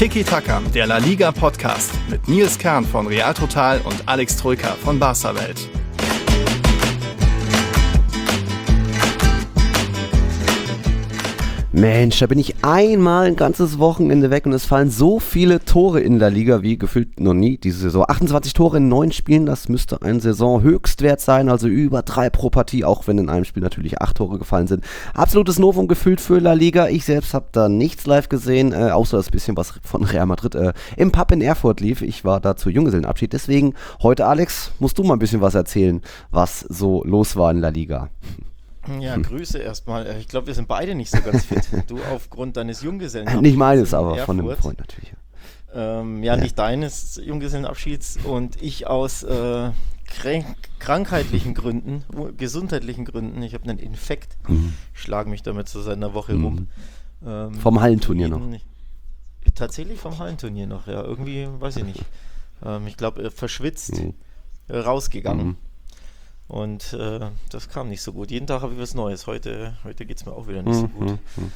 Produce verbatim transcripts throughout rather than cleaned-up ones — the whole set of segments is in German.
Tiki Taka, der La Liga Podcast mit Nils Kern von Real Total und Alex Troika von Barca Welt. Mensch, da bin ich einmal ein ganzes Wochenende weg und es fallen so viele Tore in der Liga wie gefühlt noch nie diese Saison. achtundzwanzig Tore in neun Spielen, das müsste ein Saisonhöchstwert sein, also über drei pro Partie, auch wenn in einem Spiel natürlich acht Tore gefallen sind. Absolutes Novum gefühlt für La Liga. Ich selbst habe da nichts live gesehen, äh, außer das bisschen was von Real Madrid äh, im Pub in Erfurt lief. Ich war da zu Junggesellenabschied, deswegen heute, Alex, musst du mal ein bisschen was erzählen, was so los war in La Liga. Ja, Grüße erstmal. Ich glaube, wir sind beide nicht so ganz fit. Du aufgrund deines Junggesellenabschieds. Nicht meines, aber Erfurt. Von einem Freund natürlich. Ähm, ja, ja, nicht deines Junggesellenabschieds und ich aus äh, krank- krankheitlichen Gründen, gesundheitlichen Gründen. Ich habe einen Infekt, mhm. schlage mich damit so seit einer Woche mhm. rum. Ähm, vom Hallenturnier noch? Nicht, tatsächlich vom Hallenturnier noch, ja. Irgendwie, weiß ich nicht. Ähm, ich glaube, verschwitzt, mhm. rausgegangen. Mhm. Und äh, das kam nicht so gut. Jeden Tag habe ich was Neues. Heute, heute geht es mir auch wieder nicht so gut.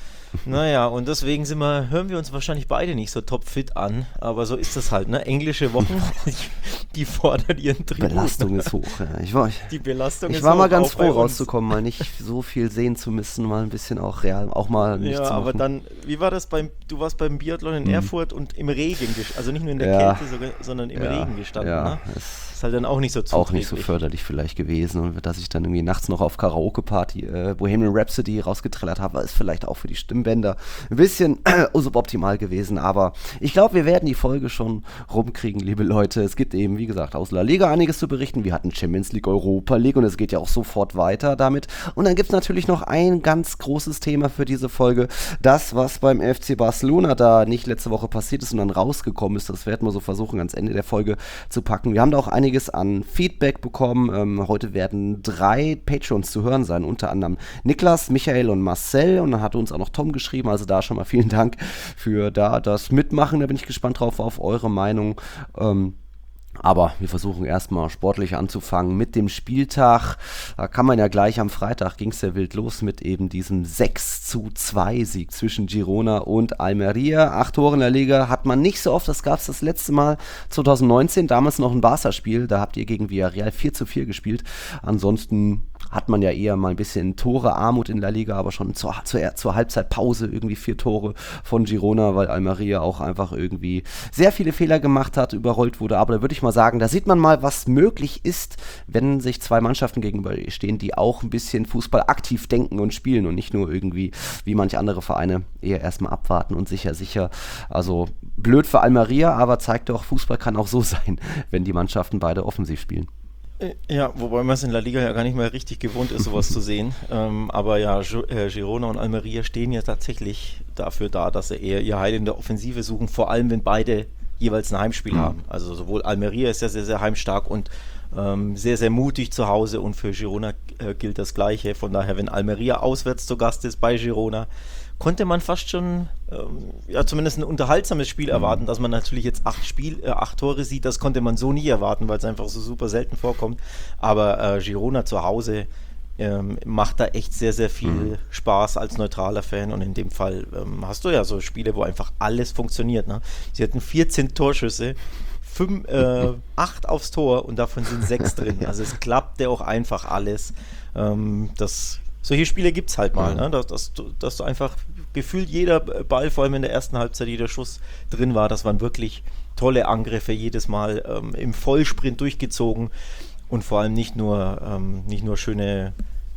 Naja, und deswegen sind wir, hören wir uns wahrscheinlich beide nicht so topfit an. Aber so ist das halt, ne? Englische Wochen, die fordern ihren Tribut. Belastung ist hoch. Ja. Ich war, ich, die Belastung ich ist war hoch, mal ganz froh rauszukommen, mal nicht so viel sehen zu müssen, mal ein bisschen auch real, auch mal nichts ja, zu machen. Aber dann, wie war das beim, du warst beim Biathlon in mhm. Erfurt und im Regen, also nicht nur in der ja. Kälte, sogar, sondern im ja. Regen gestanden, ja. ne? Ist halt dann auch nicht so zuträglich. Auch nicht so förderlich vielleicht gewesen und dass ich dann irgendwie nachts noch auf Karaoke-Party äh, Bohemian Rhapsody rausgetrellert habe, ist vielleicht auch für die Stimmbänder ein bisschen äh, suboptimal gewesen, aber ich glaube, wir werden die Folge schon rumkriegen, liebe Leute. Es gibt eben, wie gesagt, aus La Liga einiges zu berichten. Wir hatten Champions League, Europa League und es geht ja auch sofort weiter damit. Und dann gibt es natürlich noch ein ganz großes Thema für diese Folge. Das, was beim F C Barcelona da nicht letzte Woche passiert ist und dann rausgekommen ist, das werden wir so versuchen, ans Ende der Folge zu packen. Wir haben da auch einiges an Feedback bekommen. Ähm, heute werden drei Patrons zu hören sein, unter anderem Niklas, Michael und Marcel. Und dann hat uns auch noch Tom geschrieben, also da schon mal vielen Dank für da das Mitmachen. Da bin ich gespannt drauf auf eure Meinung. Ähm, Aber wir versuchen erstmal sportlich anzufangen mit dem Spieltag. Da kann man ja gleich am Freitag, ging es ja wild los mit eben diesem sechs zu zwei Sieg zwischen Girona und Almeria. Acht Tore in der Liga hat man nicht so oft, das gab es das letzte Mal zwanzig neunzehn, damals noch ein Barca-Spiel, da habt ihr gegen Villarreal vier zu vier gespielt. Ansonsten hat man ja eher mal ein bisschen Tore-Armut in der Liga, aber schon zur, zur, zur Halbzeitpause irgendwie vier Tore von Girona, weil Almeria auch einfach irgendwie sehr viele Fehler gemacht hat, überrollt wurde. Aber da würde ich mal sagen, da sieht man mal, was möglich ist, wenn sich zwei Mannschaften gegenüberstehen, die auch ein bisschen Fußball aktiv denken und spielen und nicht nur irgendwie, wie manche andere Vereine, eher erstmal abwarten und sicher, sicher. Also blöd für Almeria, aber zeigt doch, Fußball kann auch so sein, wenn die Mannschaften beide offensiv spielen. Ja, wobei man es in La Liga ja gar nicht mehr richtig gewohnt ist, sowas zu sehen. Ähm, aber ja, Girona und Almeria stehen ja tatsächlich dafür da, dass sie eher ihr Heil in der Offensive suchen, vor allem wenn beide jeweils ein Heimspiel mhm. haben. Also sowohl Almeria ist ja sehr, sehr heimstark und ähm, sehr, sehr mutig zu Hause und für Girona äh, gilt das Gleiche. Von daher, wenn Almeria auswärts zu Gast ist bei Girona, konnte man fast schon ähm, ja, zumindest ein unterhaltsames Spiel mhm. erwarten, dass man natürlich jetzt acht, Spiel, äh, acht Tore sieht, das konnte man so nie erwarten, weil es einfach so super selten vorkommt. Aber äh, Girona zu Hause ähm, macht da echt sehr, sehr viel mhm. Spaß als neutraler Fan und in dem Fall ähm, hast du ja so Spiele, wo einfach alles funktioniert. Ne? Sie hatten vierzehn Torschüsse, fünf, äh, acht aufs Tor und davon sind sechs drin. Also es klappte auch einfach alles. Ähm, das Solche Spiele gibt es halt mal, ne? dass, dass, dass du einfach gefühlt jeder Ball, vor allem in der ersten Halbzeit, jeder Schuss drin war. Das waren wirklich tolle Angriffe, jedes Mal ähm, im Vollsprint durchgezogen und vor allem nicht nur, ähm, nicht nur schöne,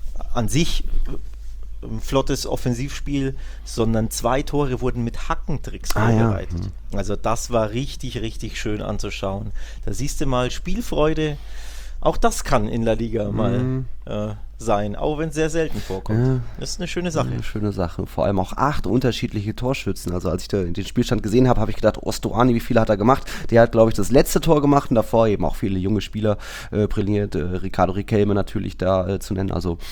an sich äh, flottes Offensivspiel, sondern zwei Tore wurden mit Hackentricks ah, vorbereitet. Ja. Mhm. Also das war richtig, richtig schön anzuschauen. Da siehst du mal Spielfreude. Auch das kann in La Liga mal mhm. äh, sein, auch wenn es sehr selten vorkommt. Ja. Das ist eine schöne Sache. Eine schöne Sache. Vor allem auch acht unterschiedliche Torschützen. Also als ich da den Spielstand gesehen habe, habe ich gedacht, Ostoani, wie viele hat er gemacht? Der hat, glaube ich, das letzte Tor gemacht und davor eben auch viele junge Spieler äh, brilliert. Äh, Ricardo Riquelme natürlich da äh, zu nennen. Also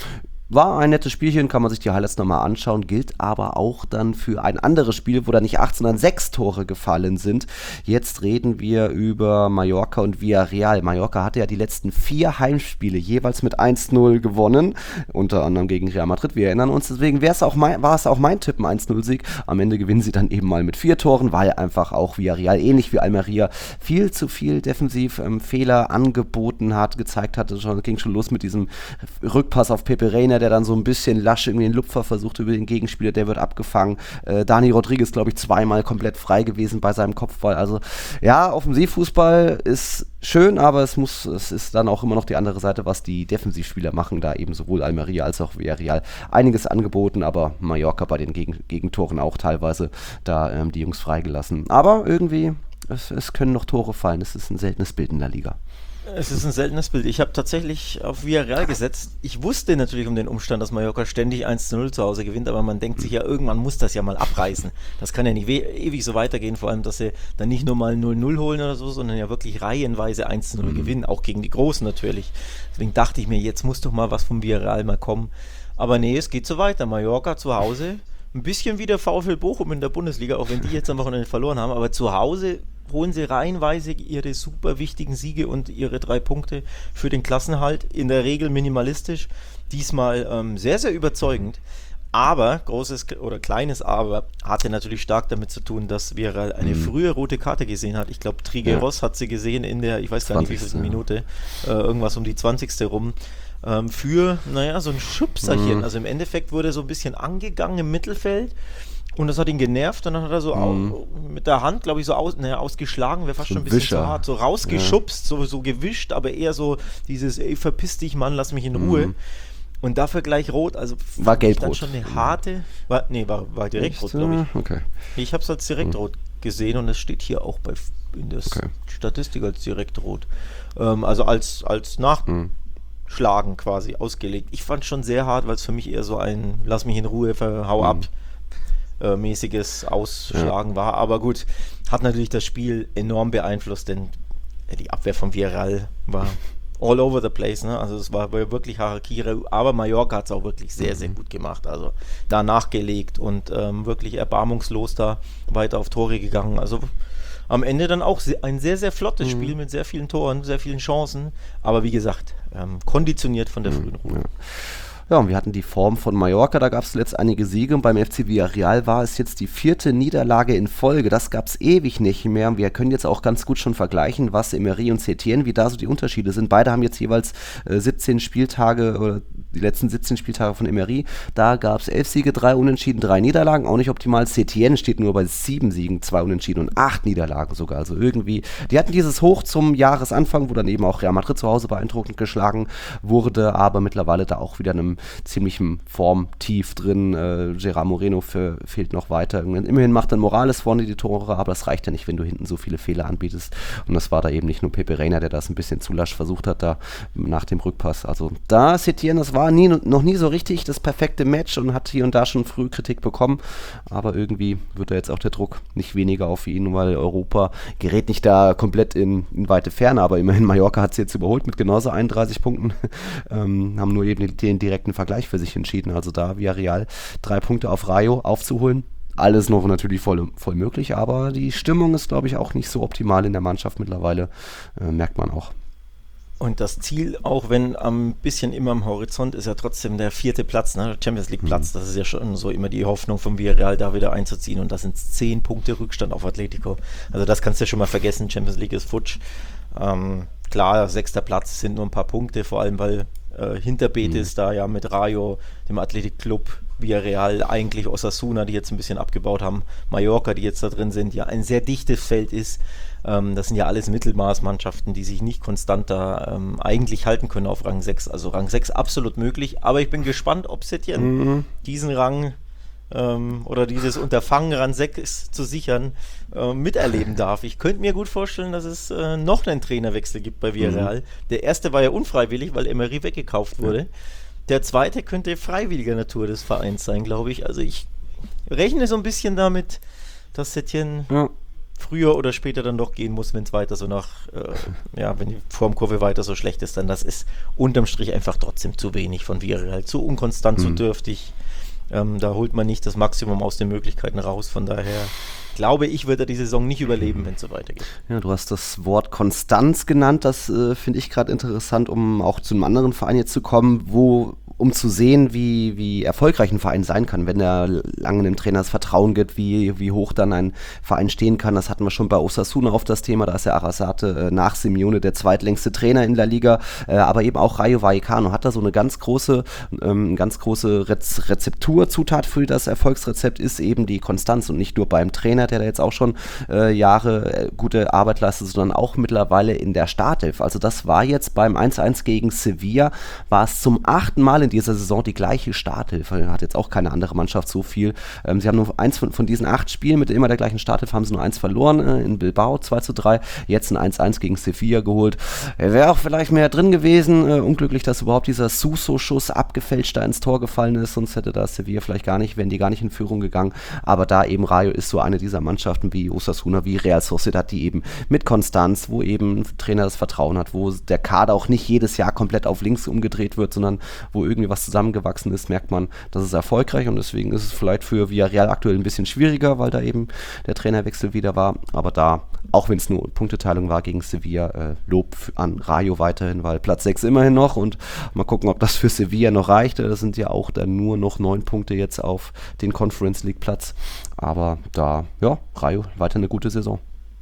war ein nettes Spielchen, kann man sich die Highlights nochmal anschauen, gilt aber auch dann für ein anderes Spiel, wo da nicht acht, sondern sechs Tore gefallen sind. Jetzt reden wir über Mallorca und Villarreal. Mallorca hatte ja die letzten vier Heimspiele jeweils mit eins null gewonnen, unter anderem gegen Real Madrid, wir erinnern uns. Deswegen wär's auch mein, war es auch mein Tipp, ein eins null Sieg. Am Ende gewinnen sie dann eben mal mit vier Toren, weil einfach auch Villarreal, ähnlich wie Almeria, viel zu viel defensiv ähm, Fehler angeboten hat, gezeigt hatte. Schon, ging schon los mit diesem Rückpass auf Pepe Reina, der dann so ein bisschen lasch irgendwie den Lupfer versucht über den Gegenspieler, der wird abgefangen. Äh, Dani Rodriguez, glaube ich, zweimal komplett frei gewesen bei seinem Kopfball. Also ja, Offensivfußball ist schön, aber es muss, es ist dann auch immer noch die andere Seite, was die Defensivspieler machen, da eben sowohl Almeria als auch Villarreal einiges angeboten, aber Mallorca bei den Gegen- Gegentoren auch teilweise da ähm, die Jungs freigelassen. Aber irgendwie, es, es können noch Tore fallen. Es ist ein seltenes Bild in der Liga. Es ist ein seltenes Bild. Ich habe tatsächlich auf Villarreal gesetzt. Ich wusste natürlich um den Umstand, dass Mallorca ständig eins zu null zu Hause gewinnt, aber man denkt sich ja, irgendwann muss das ja mal abreißen. Das kann ja nicht we- ewig so weitergehen, vor allem, dass sie dann nicht nur mal null null holen oder so, sondern ja wirklich reihenweise eins zu null mhm. gewinnen, auch gegen die Großen natürlich. Deswegen dachte ich mir, jetzt muss doch mal was vom Villarreal mal kommen. Aber nee, es geht so weiter. Mallorca zu Hause, ein bisschen wie der VfL Bochum in der Bundesliga, auch wenn die jetzt am Wochenende verloren haben, aber zu Hause holen sie reihenweise ihre super wichtigen Siege und ihre drei Punkte für den Klassenhalt, in der Regel minimalistisch, diesmal ähm, sehr, sehr überzeugend. Aber, großes oder kleines Aber, hatte natürlich stark damit zu tun, dass Villarreal eine mhm. frühe rote Karte gesehen hat. Ich glaube, Trigueros ja. hat sie gesehen in der, ich weiß gar nicht, wie viel Minute, äh, irgendwas um die zwanzigste rum. Ähm, für, naja, so ein Schubserchen. Mhm. Also im Endeffekt wurde er so ein bisschen angegangen im Mittelfeld. Und das hat ihn genervt, und dann hat er so mm. au, mit der Hand, glaube ich, so aus, naja, ausgeschlagen, wäre fast so schon ein bisschen Wischer. Zu hart, so rausgeschubst, ja. so, so gewischt, aber eher so dieses, ey, verpiss dich, Mann, lass mich in Ruhe. Mm. Und dafür gleich rot, also war gelb-rot. Dann schon eine harte, war, nee, war, war direkt rot, glaube ich. Okay. Ich habe es als direkt mm. rot gesehen, und es steht hier auch bei in der okay. Statistik als direkt rot. Ähm, also als, als Nachschlagen mm. quasi ausgelegt. Ich fand es schon sehr hart, weil es für mich eher so ein, lass mich in Ruhe, hau mm. ab. mäßiges Ausschlagen ja. war, aber gut, hat natürlich das Spiel enorm beeinflusst, denn die Abwehr von Villarreal war all over the place, ne? Also es war wirklich Harakiri, aber Mallorca hat es auch wirklich sehr, mhm. sehr gut gemacht, also da nachgelegt und ähm, wirklich erbarmungslos da weiter auf Tore gegangen, also am Ende dann auch ein sehr, sehr flottes mhm. Spiel mit sehr vielen Toren, sehr vielen Chancen, aber wie gesagt, ähm, konditioniert von der mhm. frühen Runde. Ja. Ja, und wir hatten die Form von Mallorca, da gab es zuletzt einige Siege, und beim F C Villarreal war es jetzt die vierte Niederlage in Folge. Das gab es ewig nicht mehr. Wir können jetzt auch ganz gut schon vergleichen, was Emery und Setien, wie da so die Unterschiede sind. Beide haben jetzt jeweils äh, siebzehn Spieltage, oder die letzten siebzehn Spieltage von Emery. Da gab es elf Siege, drei Unentschieden, drei Niederlagen. Auch nicht optimal. Setien steht nur bei sieben Siegen, zwei Unentschieden und acht Niederlagen sogar. Also irgendwie, die hatten dieses Hoch zum Jahresanfang, wo dann eben auch Real Madrid zu Hause beeindruckend geschlagen wurde, aber mittlerweile da auch wieder einem ziemlichem Formtief drin. Äh, Gerard Moreno für, fehlt noch weiter. Immerhin macht dann Morales vorne die Tore, aber das reicht ja nicht, wenn du hinten so viele Fehler anbietest. Und das war da eben nicht nur Pepe Reina, der das ein bisschen zu lasch versucht hat, da nach dem Rückpass. Also da Setien, das war nie, noch nie so richtig das perfekte Match und hat hier und da schon früh Kritik bekommen. Aber irgendwie wird da jetzt auch der Druck nicht weniger auf ihn, weil Europa gerät nicht da komplett in, in weite Ferne, aber immerhin Mallorca hat sie jetzt überholt mit genauso einunddreißig Punkten. ähm, haben nur eben den, den direkten Vergleich für sich entschieden. Also da Villarreal drei Punkte auf Rayo aufzuholen. Alles noch natürlich voll, voll möglich, aber die Stimmung ist, glaube ich, auch nicht so optimal in der Mannschaft mittlerweile. Äh, merkt man auch. Und das Ziel, auch wenn ein bisschen immer am Horizont, ist ja trotzdem der vierte Platz, ne? Der Champions League Platz. Mhm. Das ist ja schon so immer die Hoffnung von Villarreal, da wieder einzuziehen. Und das sind zehn Punkte Rückstand auf Atletico. Also das kannst du ja schon mal vergessen. Champions League ist futsch. Ähm, klar, sechster Platz sind nur ein paar Punkte, vor allem weil äh, hinter Betis mhm. da ja mit Rayo, dem Athletic Club, Villarreal, eigentlich Osasuna, die jetzt ein bisschen abgebaut haben, Mallorca, die jetzt da drin sind, ja ein sehr dichtes Feld ist. Ähm, das sind ja alles Mittelmaßmannschaften, die sich nicht konstant da ähm, eigentlich halten können auf Rang sechs. Also Rang sechs absolut möglich, aber ich bin gespannt, ob Setien mhm. diesen Rang ähm, oder dieses Unterfangen, Rang sechs zu sichern, äh, miterleben darf. Ich könnte mir gut vorstellen, dass es äh, noch einen Trainerwechsel gibt bei Villarreal. Mhm. Der erste war ja unfreiwillig, weil Emery weggekauft wurde. Ja. Der zweite könnte freiwilliger Natur des Vereins sein, glaube ich. Also ich rechne so ein bisschen damit, dass Setien ja. früher oder später dann doch gehen muss, wenn es weiter so nach, äh, ja, wenn die Formkurve weiter so schlecht ist, dann das ist unterm Strich einfach trotzdem zu wenig von Villarreal, zu unkonstant, mhm. zu dürftig. Ähm, da holt man nicht das Maximum aus den Möglichkeiten raus, von daher glaube ich, wird er die Saison nicht überleben, wenn es so weitergeht. Ja, du hast das Wort Konstanz genannt, das äh, finde ich gerade interessant, um auch zu einem anderen Verein jetzt zu kommen, wo um zu sehen, wie, wie erfolgreich ein Verein sein kann, wenn er lange dem Trainer das Vertrauen gibt, wie, wie hoch dann ein Verein stehen kann. Das hatten wir schon bei Osasuna auf das Thema, da ist ja Arrasate äh, nach Simeone der zweitlängste Trainer in La Liga, äh, aber eben auch Rayo Vallecano hat da so eine ganz große, ähm, ganz große Rez- Rezepturzutat für das Erfolgsrezept ist eben die Konstanz und nicht nur beim Trainer, der da jetzt auch schon äh, Jahre äh, gute Arbeit leistet, sondern auch mittlerweile in der Startelf. Also das war jetzt beim eins eins gegen Sevilla, war es zum achten Mal in dieser Saison die gleiche Starthilfe. Hat jetzt auch keine andere Mannschaft so viel. Ähm, sie haben nur eins von, von diesen acht Spielen mit immer der gleichen Starthilfe, haben sie nur eins verloren äh, in Bilbao, zwei zu drei. Jetzt ein eins eins gegen Sevilla geholt. Äh, Wäre auch vielleicht mehr drin gewesen. Äh, unglücklich, dass überhaupt dieser Suso-Schuss abgefälscht da ins Tor gefallen ist. Sonst hätte da Sevilla vielleicht gar nicht, wären die gar nicht in Führung gegangen. Aber da eben Rayo ist so eine dieser Mannschaften wie Osasuna, wie Real Sociedad, die eben mit Konstanz, wo eben ein Trainer das Vertrauen hat, wo der Kader auch nicht jedes Jahr komplett auf links umgedreht wird, sondern wo irgendwie was zusammengewachsen ist, merkt man, das ist erfolgreich und deswegen ist es vielleicht für Villarreal aktuell ein bisschen schwieriger, weil da eben der Trainerwechsel wieder war, aber da, auch wenn es nur Punkteteilung war gegen Sevilla, äh, Lob an Rayo weiterhin, weil Platz sechs immerhin noch und mal gucken, ob das für Sevilla noch reicht, das sind ja auch dann nur noch neun Punkte jetzt auf den Conference League Platz, aber da, ja, Rayo weiter eine gute Saison.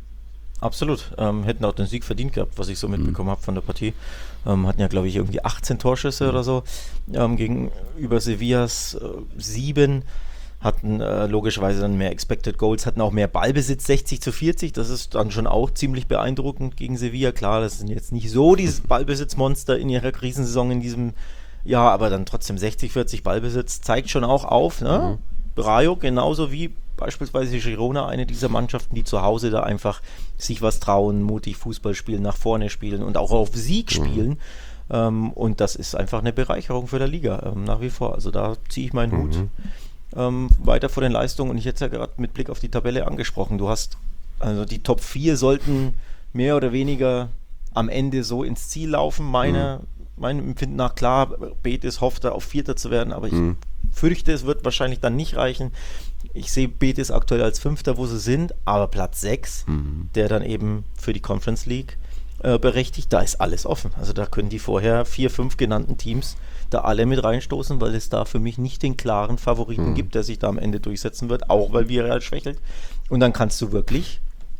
Absolut, ähm, hätten auch den Sieg verdient gehabt, was ich so mitbekommen mhm. habe von der Partie. Ähm, hatten ja, glaube ich, irgendwie achtzehn Torschüsse mhm. oder so ähm, gegenüber Sevillas äh, sieben. Hatten äh, logischerweise dann mehr Expected Goals, hatten auch mehr Ballbesitz, sechzig zu vierzig. Das ist dann schon auch ziemlich beeindruckend gegen Sevilla. Klar, das sind jetzt nicht so dieses Ballbesitzmonster in ihrer Krisensaison in diesem Jahr, aber dann trotzdem sechzig vierzig Ballbesitz zeigt schon auch auf, ne? Mhm. Rayo genauso wie beispielsweise Girona, eine dieser Mannschaften, die zu Hause da einfach sich was trauen, mutig Fußball spielen, nach vorne spielen und auch auf Sieg spielen. Mhm. Ähm, und das ist einfach eine Bereicherung für die Liga, ähm, nach wie vor. Also da ziehe ich meinen mhm. Hut ähm, weiter vor den Leistungen. Und ich hätte es ja gerade mit Blick auf die Tabelle angesprochen. Du hast, also die Top vier sollten mehr oder weniger am Ende so ins Ziel laufen. Meine, mhm. meinem Empfinden nach, klar, Betis hofft da auf Vierter zu werden, aber ich mhm. fürchte, es wird wahrscheinlich dann nicht reichen. Ich sehe Betis aktuell als Fünfter, wo sie sind, aber Platz sechs, mhm. der dann eben für die Conference League äh, berechtigt, da ist alles offen. Also da können die vorher vier, fünf genannten Teams da alle mit reinstoßen, weil es da für mich nicht den klaren Favoriten mhm. gibt, der sich da am Ende durchsetzen wird, auch weil Villarreal schwächelt. Und dann kannst du wirklich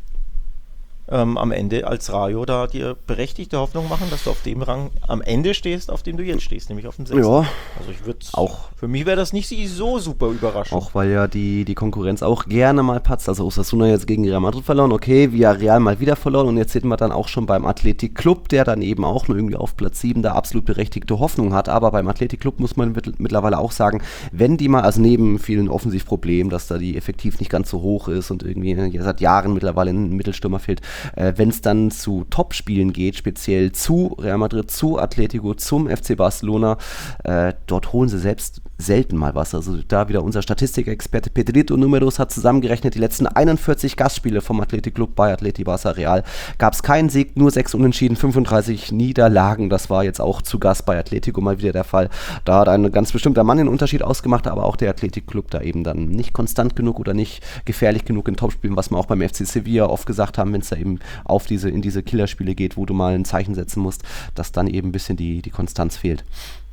ähm, am Ende als Rayo da dir berechtigte Hoffnung machen, dass du auf dem Rang am Ende stehst, auf dem du jetzt stehst, nämlich auf dem sechsten. Ja. Also ich würde auch. Für mich wäre das nicht so super überraschend. Auch weil ja die, die Konkurrenz auch gerne mal patzt. Also Osasuna jetzt gegen Real Madrid verloren, okay, Villarreal mal wieder verloren und jetzt sehen wir dann auch schon beim Athletic Club, der dann eben auch nur irgendwie auf Platz sieben da absolut berechtigte Hoffnung hat. Aber beim Athletic Club muss man mit, mittlerweile auch sagen, wenn die mal, also neben vielen Offensivproblemen, dass da die effektiv nicht ganz so hoch ist und irgendwie ja, seit Jahren mittlerweile ein Mittelstürmer fehlt, äh, wenn es dann zu Topspielen geht, speziell zu Real Madrid, zu Atletico, zum F C Barcelona, äh, dort holen sie selbst selten mal was. Also da wieder unser Statistikexperte Pedrito Números hat zusammengerechnet, die letzten einundvierzig Gastspiele vom Athletic Club bei Atleti Barça Real gab es keinen Sieg, nur sechs Unentschieden, fünfunddreißig Niederlagen. Das war jetzt auch zu Gast bei Atletico mal wieder der Fall. Da hat ein ganz bestimmter Mann den Unterschied ausgemacht, aber auch der Athletic Club da eben dann nicht konstant genug oder nicht gefährlich genug in Topspielen, was wir auch beim F C Sevilla oft gesagt haben, wenn es da eben auf diese, in diese Killerspiele geht, wo du mal ein Zeichen setzen musst, dass dann eben ein bisschen die, die Konstanz fehlt.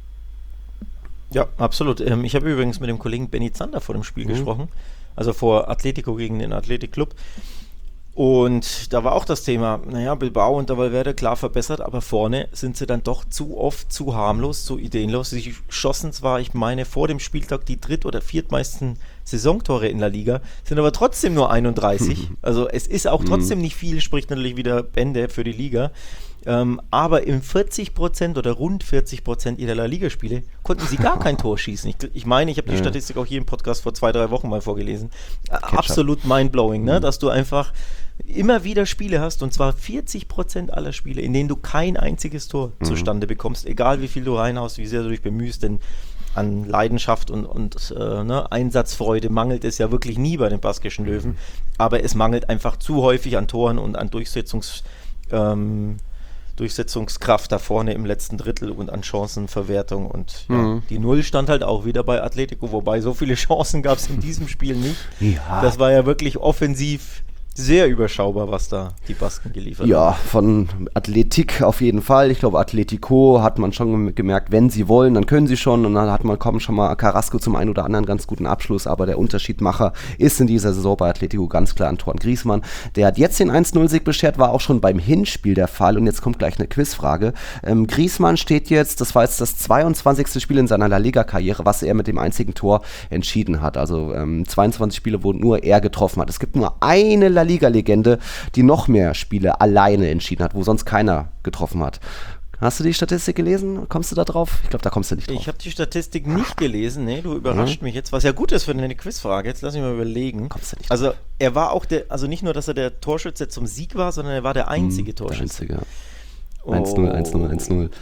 Ja, absolut. Ähm, ich habe übrigens mit dem Kollegen Benny Zander vor dem Spiel mhm. gesprochen, also vor Atletico gegen den Athletic Club. Und da war auch das Thema, naja, Bilbao und der Valverde klar verbessert, aber vorne sind sie dann doch zu oft zu harmlos, zu ideenlos. Sie schossen zwar, ich meine, vor dem Spieltag die dritt- oder viertmeisten Saisontore in La Liga, sind aber trotzdem nur einunddreißig. Also es ist auch trotzdem nicht viel, spricht natürlich wieder Bände für die Liga. Ähm, aber im vierzig Prozent oder rund vierzig Prozent ihrer La Liga-Spiele konnten sie gar kein Tor schießen. Ich, ich meine, ich habe die ja. Statistik auch hier im Podcast vor zwei, drei Wochen mal vorgelesen. Ketchup. Absolut mindblowing, ne? Mhm. Dass du einfach immer wieder Spiele hast, und zwar vierzig Prozent aller Spiele, in denen du kein einziges Tor mhm. zustande bekommst, egal wie viel du reinhaust, wie sehr du dich bemühst, denn an Leidenschaft und, und äh, ne, Einsatzfreude mangelt es ja wirklich nie bei den baskischen Löwen, aber es mangelt einfach zu häufig an Toren und an Durchsetzungs, ähm, Durchsetzungskraft da vorne im letzten Drittel und an Chancenverwertung und ja, Mhm. die Null stand halt auch wieder bei Atletico, wobei so viele Chancen gab es in diesem Spiel nicht. Ja. Das war ja wirklich offensiv sehr überschaubar, was da die Basken geliefert Ja, haben. von Athletik auf jeden Fall. Ich glaube, Atletico hat man schon gemerkt, wenn sie wollen, dann können sie schon. Und dann hat man kaum schon mal Carrasco zum einen oder anderen ganz guten Abschluss. Aber der Unterschiedmacher ist in dieser Saison bei Atletico ganz klar Antoine Griezmann. Der hat jetzt den eins null Sieg beschert, war auch schon beim Hinspiel der Fall. Und jetzt kommt gleich eine Quizfrage. Ähm, Griezmann steht jetzt, das war jetzt das zweiundzwanzigste Spiel in seiner La Liga-Karriere, was er mit dem einzigen Tor entschieden hat. Also ähm, zweiundzwanzig Spiele, wo nur er getroffen hat. Es gibt nur eine La Liga-Legende, die noch mehr Spiele alleine entschieden hat, wo sonst keiner getroffen hat. Hast du die Statistik gelesen? Kommst du da drauf? Ich glaube, da kommst du nicht drauf. Ich habe die Statistik nicht gelesen, nee, du überrascht mich jetzt, was ja gut ist für eine Quizfrage, jetzt lass mich mal überlegen. Kommst du nicht Also er war auch der, also nicht nur, dass er der Torschütze zum Sieg war, sondern er war der einzige Der Torschütze. einzige. eins null, eins null, eins null.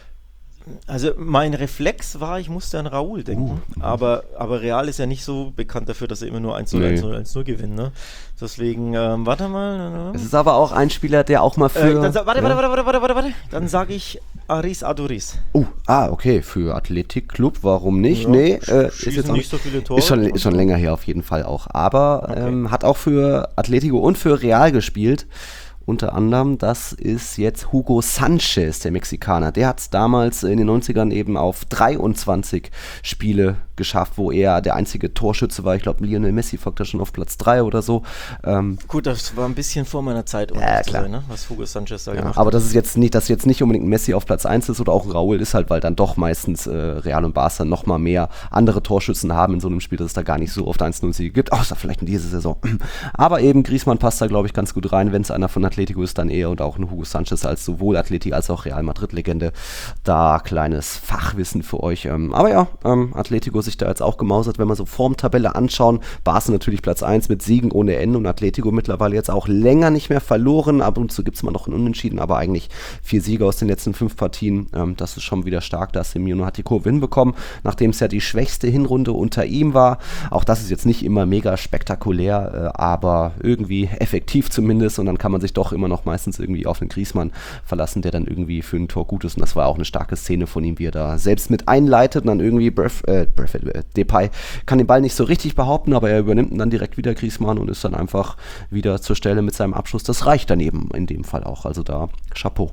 Also mein Reflex war, ich musste an Raúl denken, Uh, aber, aber Real ist ja nicht so bekannt dafür, dass er immer nur eins null, Nee. eins null, eins null gewinnen, ne? Deswegen, ähm, warte mal. Es ist aber auch ein Spieler, der auch mal für... Äh, dann, sa- warte, ja. warte, warte, warte, warte, warte, warte. Dann sage ich Aris Aduriz. Oh, ah, okay, für Athletik Club, warum nicht? Ja, nee, sch- äh, ist schießen jetzt auch nicht so viele Tore. Ist schon, ist schon länger her auf jeden Fall auch. Aber Okay. ähm, hat auch für Atletico und für Real gespielt. Unter anderem, das ist jetzt Hugo Sanchez, der Mexikaner. Der hat es damals in den neunzigern eben auf dreiundzwanzig Spiele geschafft, wo er der einzige Torschütze war. Ich glaube, Lionel Messi folgt da schon auf Platz drei oder so. Ähm, Gut, das war ein bisschen vor meiner Zeit, um Ja, ehrlich zu klar. sein, ne? Was Hugo Sanchez da Ja, gemacht aber hat. das ist jetzt nicht, dass jetzt nicht unbedingt ein Messi auf Platz eins ist oder auch ein Raúl ist halt, weil dann doch meistens äh, Real und Barca noch mal mehr andere Torschützen haben in so einem Spiel, dass es da gar nicht so oft eins null Siege gibt, außer vielleicht in dieser Saison. Aber eben Griezmann passt da, glaube ich, ganz gut rein. Wenn es einer von Atletico ist, dann eher und auch ein Hugo Sanchez als sowohl Atleti als auch Real Madrid-Legende. Da kleines Fachwissen für euch. Ähm, aber ja, ähm, Atletico sich da jetzt auch gemausert, wenn wir so Formtabelle anschauen. Barca natürlich Platz eins mit Siegen ohne Ende und Atletico mittlerweile jetzt auch länger nicht mehr verloren. Ab und zu gibt es mal noch einen Unentschieden, aber eigentlich vier Siege aus den letzten fünf Partien. Ähm, das ist schon wieder stark. Da ist Simeone hat die Kurve hinbekommen, nachdem es ja die schwächste Hinrunde unter ihm war. Auch das ist jetzt nicht immer mega spektakulär, äh, aber irgendwie effektiv zumindest. Und dann kann man sich doch immer noch meistens irgendwie auf den Griezmann verlassen, der dann irgendwie für ein Tor gut ist. Und das war auch eine starke Szene von ihm, wie er da selbst mit einleitet und dann irgendwie Bref, äh, Bref, äh, Depay kann den Ball nicht so richtig behaupten, aber er übernimmt ihn dann direkt wieder Griezmann und ist dann einfach wieder zur Stelle mit seinem Abschluss. Das reicht dann eben in dem Fall auch. Also da Chapeau.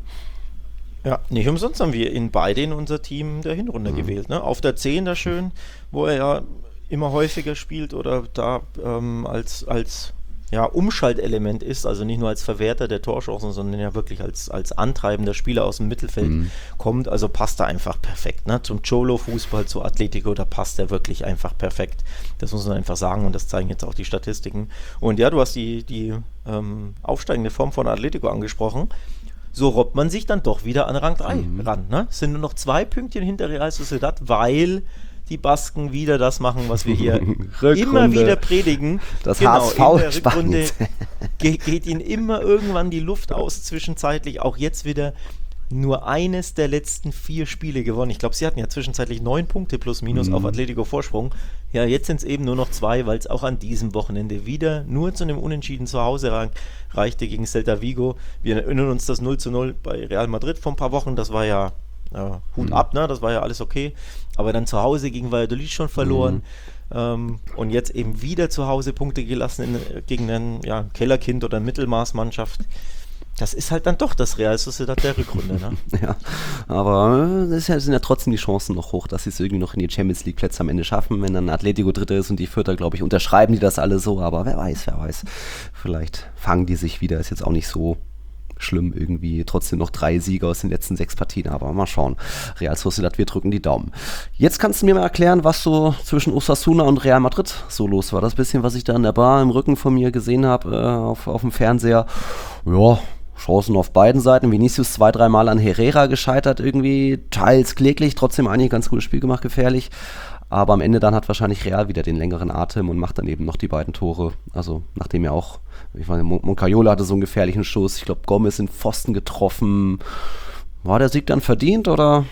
Ja, nicht umsonst haben wir ihn beide in unser Team der Hinrunde Mhm. gewählt. Ne? Auf der zehn da schön, wo er ja immer häufiger spielt oder da ähm, als, als ja, Umschaltelement ist, also nicht nur als Verwerter der Torchancen, sondern ja wirklich als, als antreibender Spieler aus dem Mittelfeld Mhm. kommt. Also passt er einfach perfekt. Ne? Zum Cholo-Fußball, zu Atletico, da passt er wirklich einfach perfekt. Das muss man einfach sagen und das zeigen jetzt auch die Statistiken. Und ja, du hast die, die ähm, aufsteigende Form von Atletico angesprochen. So robbt man sich dann doch wieder an Rang drei Mhm. ran. Ne? Es sind nur noch zwei Pünktchen hinter Real Sociedad, weil die Basken wieder das machen, was wir hier Rückrunde. immer wieder predigen. Das genau, H S V in der Rückrunde Spaniens. ge geht ihnen immer irgendwann die Luft aus, zwischenzeitlich auch jetzt wieder nur eines der letzten vier Spiele gewonnen. Ich glaube, sie hatten ja zwischenzeitlich neun Punkte plus minus Mhm. auf Atletico Vorsprung. Ja, jetzt sind es eben nur noch zwei, weil es auch an diesem Wochenende wieder nur zu einem Unentschieden zu Hause rein- reichte gegen Celta Vigo. Wir erinnern uns das null zu null bei Real Madrid vor ein paar Wochen. Das war ja ja, Hut Mhm. ab, ne? Das war ja alles okay. Aber dann zu Hause gegen Valladolid schon verloren. Ähm, und jetzt eben wieder zu Hause Punkte gelassen in, gegen ein ja, Kellerkind oder Mittelmaßmannschaft. Das ist halt dann doch das Real Sociedad der Rückrunde, ne? Ja, aber es sind ja trotzdem die Chancen noch hoch, dass sie es irgendwie noch in die Champions League Plätze am Ende schaffen. Wenn dann Atletico Dritter ist und die Vierter, glaube ich, unterschreiben die das alle so. Aber wer weiß, wer weiß. Vielleicht fangen die sich wieder. Ist jetzt auch nicht so schlimm irgendwie. Trotzdem noch drei Siege aus den letzten sechs Partien. Aber mal schauen. Real Sociedad, wir drücken die Daumen. Jetzt kannst du mir mal erklären, was so zwischen Osasuna und Real Madrid so los war. Das bisschen, was ich da in der Bar im Rücken von mir gesehen habe, äh, auf, auf dem Fernseher. Ja, Chancen auf beiden Seiten. Vinicius zwei, dreimal an Herrera gescheitert irgendwie, teils kläglich, trotzdem eigentlich ein ganz gutes Spiel gemacht, gefährlich. Aber am Ende dann hat wahrscheinlich Real wieder den längeren Atem und macht dann eben noch die beiden Tore. Also nachdem er auch, ich meine, Mon- Moncayola hatte so einen gefährlichen Schuss. Ich glaube, Gomez in Pfosten getroffen. War der Sieg dann verdient oder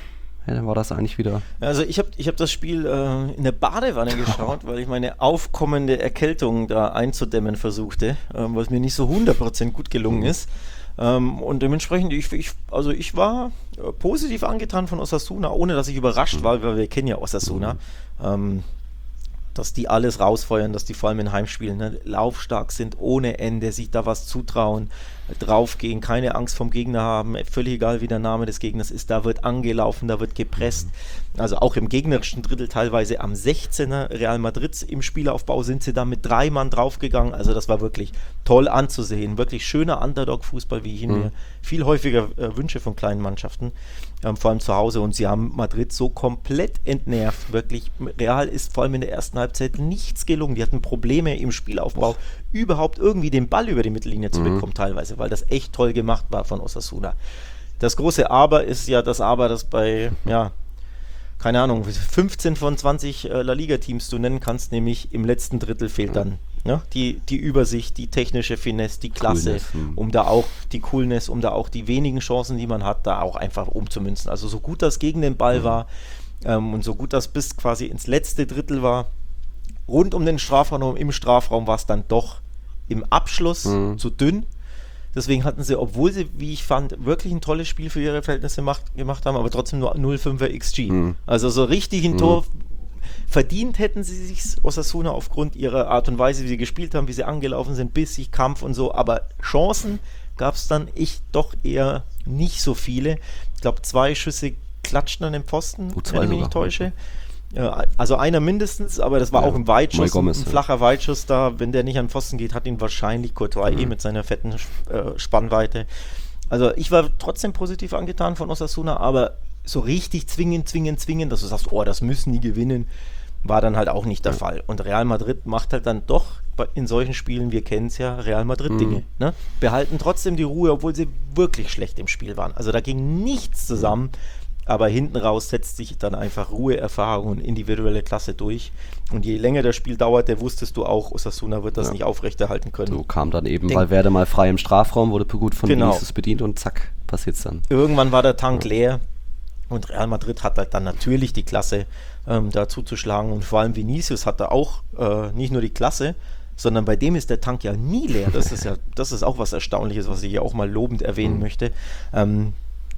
Ja, dann war das eigentlich wieder... Also ich habe ich hab das Spiel äh, in der Badewanne geschaut, weil ich meine aufkommende Erkältung da einzudämmen versuchte, äh, was mir nicht so hundert Prozent gut gelungen ist. Ähm, und dementsprechend, ich, ich, also ich war äh, positiv angetan von Osasuna, ohne dass ich überrascht war, weil wir kennen ja Osasuna. Ähm, dass die alles rausfeuern, dass die vor allem in Heimspielen ne, laufstark sind, ohne Ende, sich da was zutrauen, draufgehen, keine Angst vom Gegner haben, völlig egal wie der Name des Gegners ist, da wird angelaufen, da wird gepresst. Also auch im gegnerischen Drittel teilweise am sechzehner Real Madrid im Spielaufbau sind sie da mit drei Mann draufgegangen, also das war wirklich toll anzusehen, wirklich schöner Underdog-Fußball, wie ich ihn mhm. mir viel häufiger äh, wünsche von kleinen Mannschaften, ähm, vor allem zu Hause, und sie haben Madrid so komplett entnervt, wirklich. Real ist vor allem in der ersten Halbzeit nichts gelungen, die hatten Probleme im Spielaufbau, oh. überhaupt irgendwie den Ball über die Mittellinie zu mhm. bekommen teilweise, weil das echt toll gemacht war von Osasuna. Das große Aber ist ja das Aber, das bei, ja, keine Ahnung, fünfzehn von zwanzig äh, La Liga-Teams du nennen kannst, nämlich im letzten Drittel fehlt dann ja, die, die Übersicht, die technische Finesse, die Klasse, Coolness, um da auch die Coolness, um da auch die wenigen Chancen, die man hat, da auch einfach umzumünzen. Also so gut das gegen den Ball mhm. war ähm, und so gut das bis quasi ins letzte Drittel war, rund um den Strafraum, im Strafraum war es dann doch im Abschluss mhm. zu dünn. Deswegen hatten sie, obwohl sie, wie ich fand, wirklich ein tolles Spiel für ihre Verhältnisse macht, gemacht haben, aber trotzdem nur null Komma fünfer X G. Mhm. Also so richtig ein mhm. Tor verdient hätten sie sich Osasuna aufgrund ihrer Art und Weise, wie sie gespielt haben, wie sie angelaufen sind, bissig, Kampf und so, aber Chancen gab es dann echt doch eher nicht so viele. Ich glaube, zwei Schüsse klatschten an den Pfosten, oh, wenn ich mich nicht täusche. Ja, also einer mindestens, aber das war ja, auch im Weitschuss, Gomez, ein, ein flacher ja. Weitschuss da, wenn der nicht an den Pfosten geht, hat ihn wahrscheinlich Courtois mhm. eh mit seiner fetten äh, Spannweite. Also ich war trotzdem positiv angetan von Osasuna, aber so richtig zwingend, zwingend, zwingend, dass du sagst, oh, das müssen die gewinnen, war dann halt auch nicht der ja. Fall. Und Real Madrid macht halt dann doch in solchen Spielen, wir kennen es ja, Real Madrid-Dinge. Mhm. Ne? Behalten trotzdem die Ruhe, obwohl sie wirklich schlecht im Spiel waren. Also da ging nichts zusammen. Aber hinten raus setzt sich dann einfach Ruhe, Erfahrung und individuelle Klasse durch. Und je länger das Spiel dauerte, wusstest du auch, Osasuna wird das ja. nicht aufrechterhalten können. So kam dann eben, Denk, Valverde mal frei im Strafraum, wurde gut von genau. Vinicius bedient und zack, passiert's dann. Irgendwann war der Tank ja. leer und Real Madrid hat halt dann natürlich die Klasse, ähm, da zuzuschlagen. Und vor allem Vinicius hatte auch äh, nicht nur die Klasse, sondern bei dem ist der Tank ja nie leer. Das ist ja, das ist auch was Erstaunliches, was ich hier auch mal lobend erwähnen mhm. möchte. Ähm,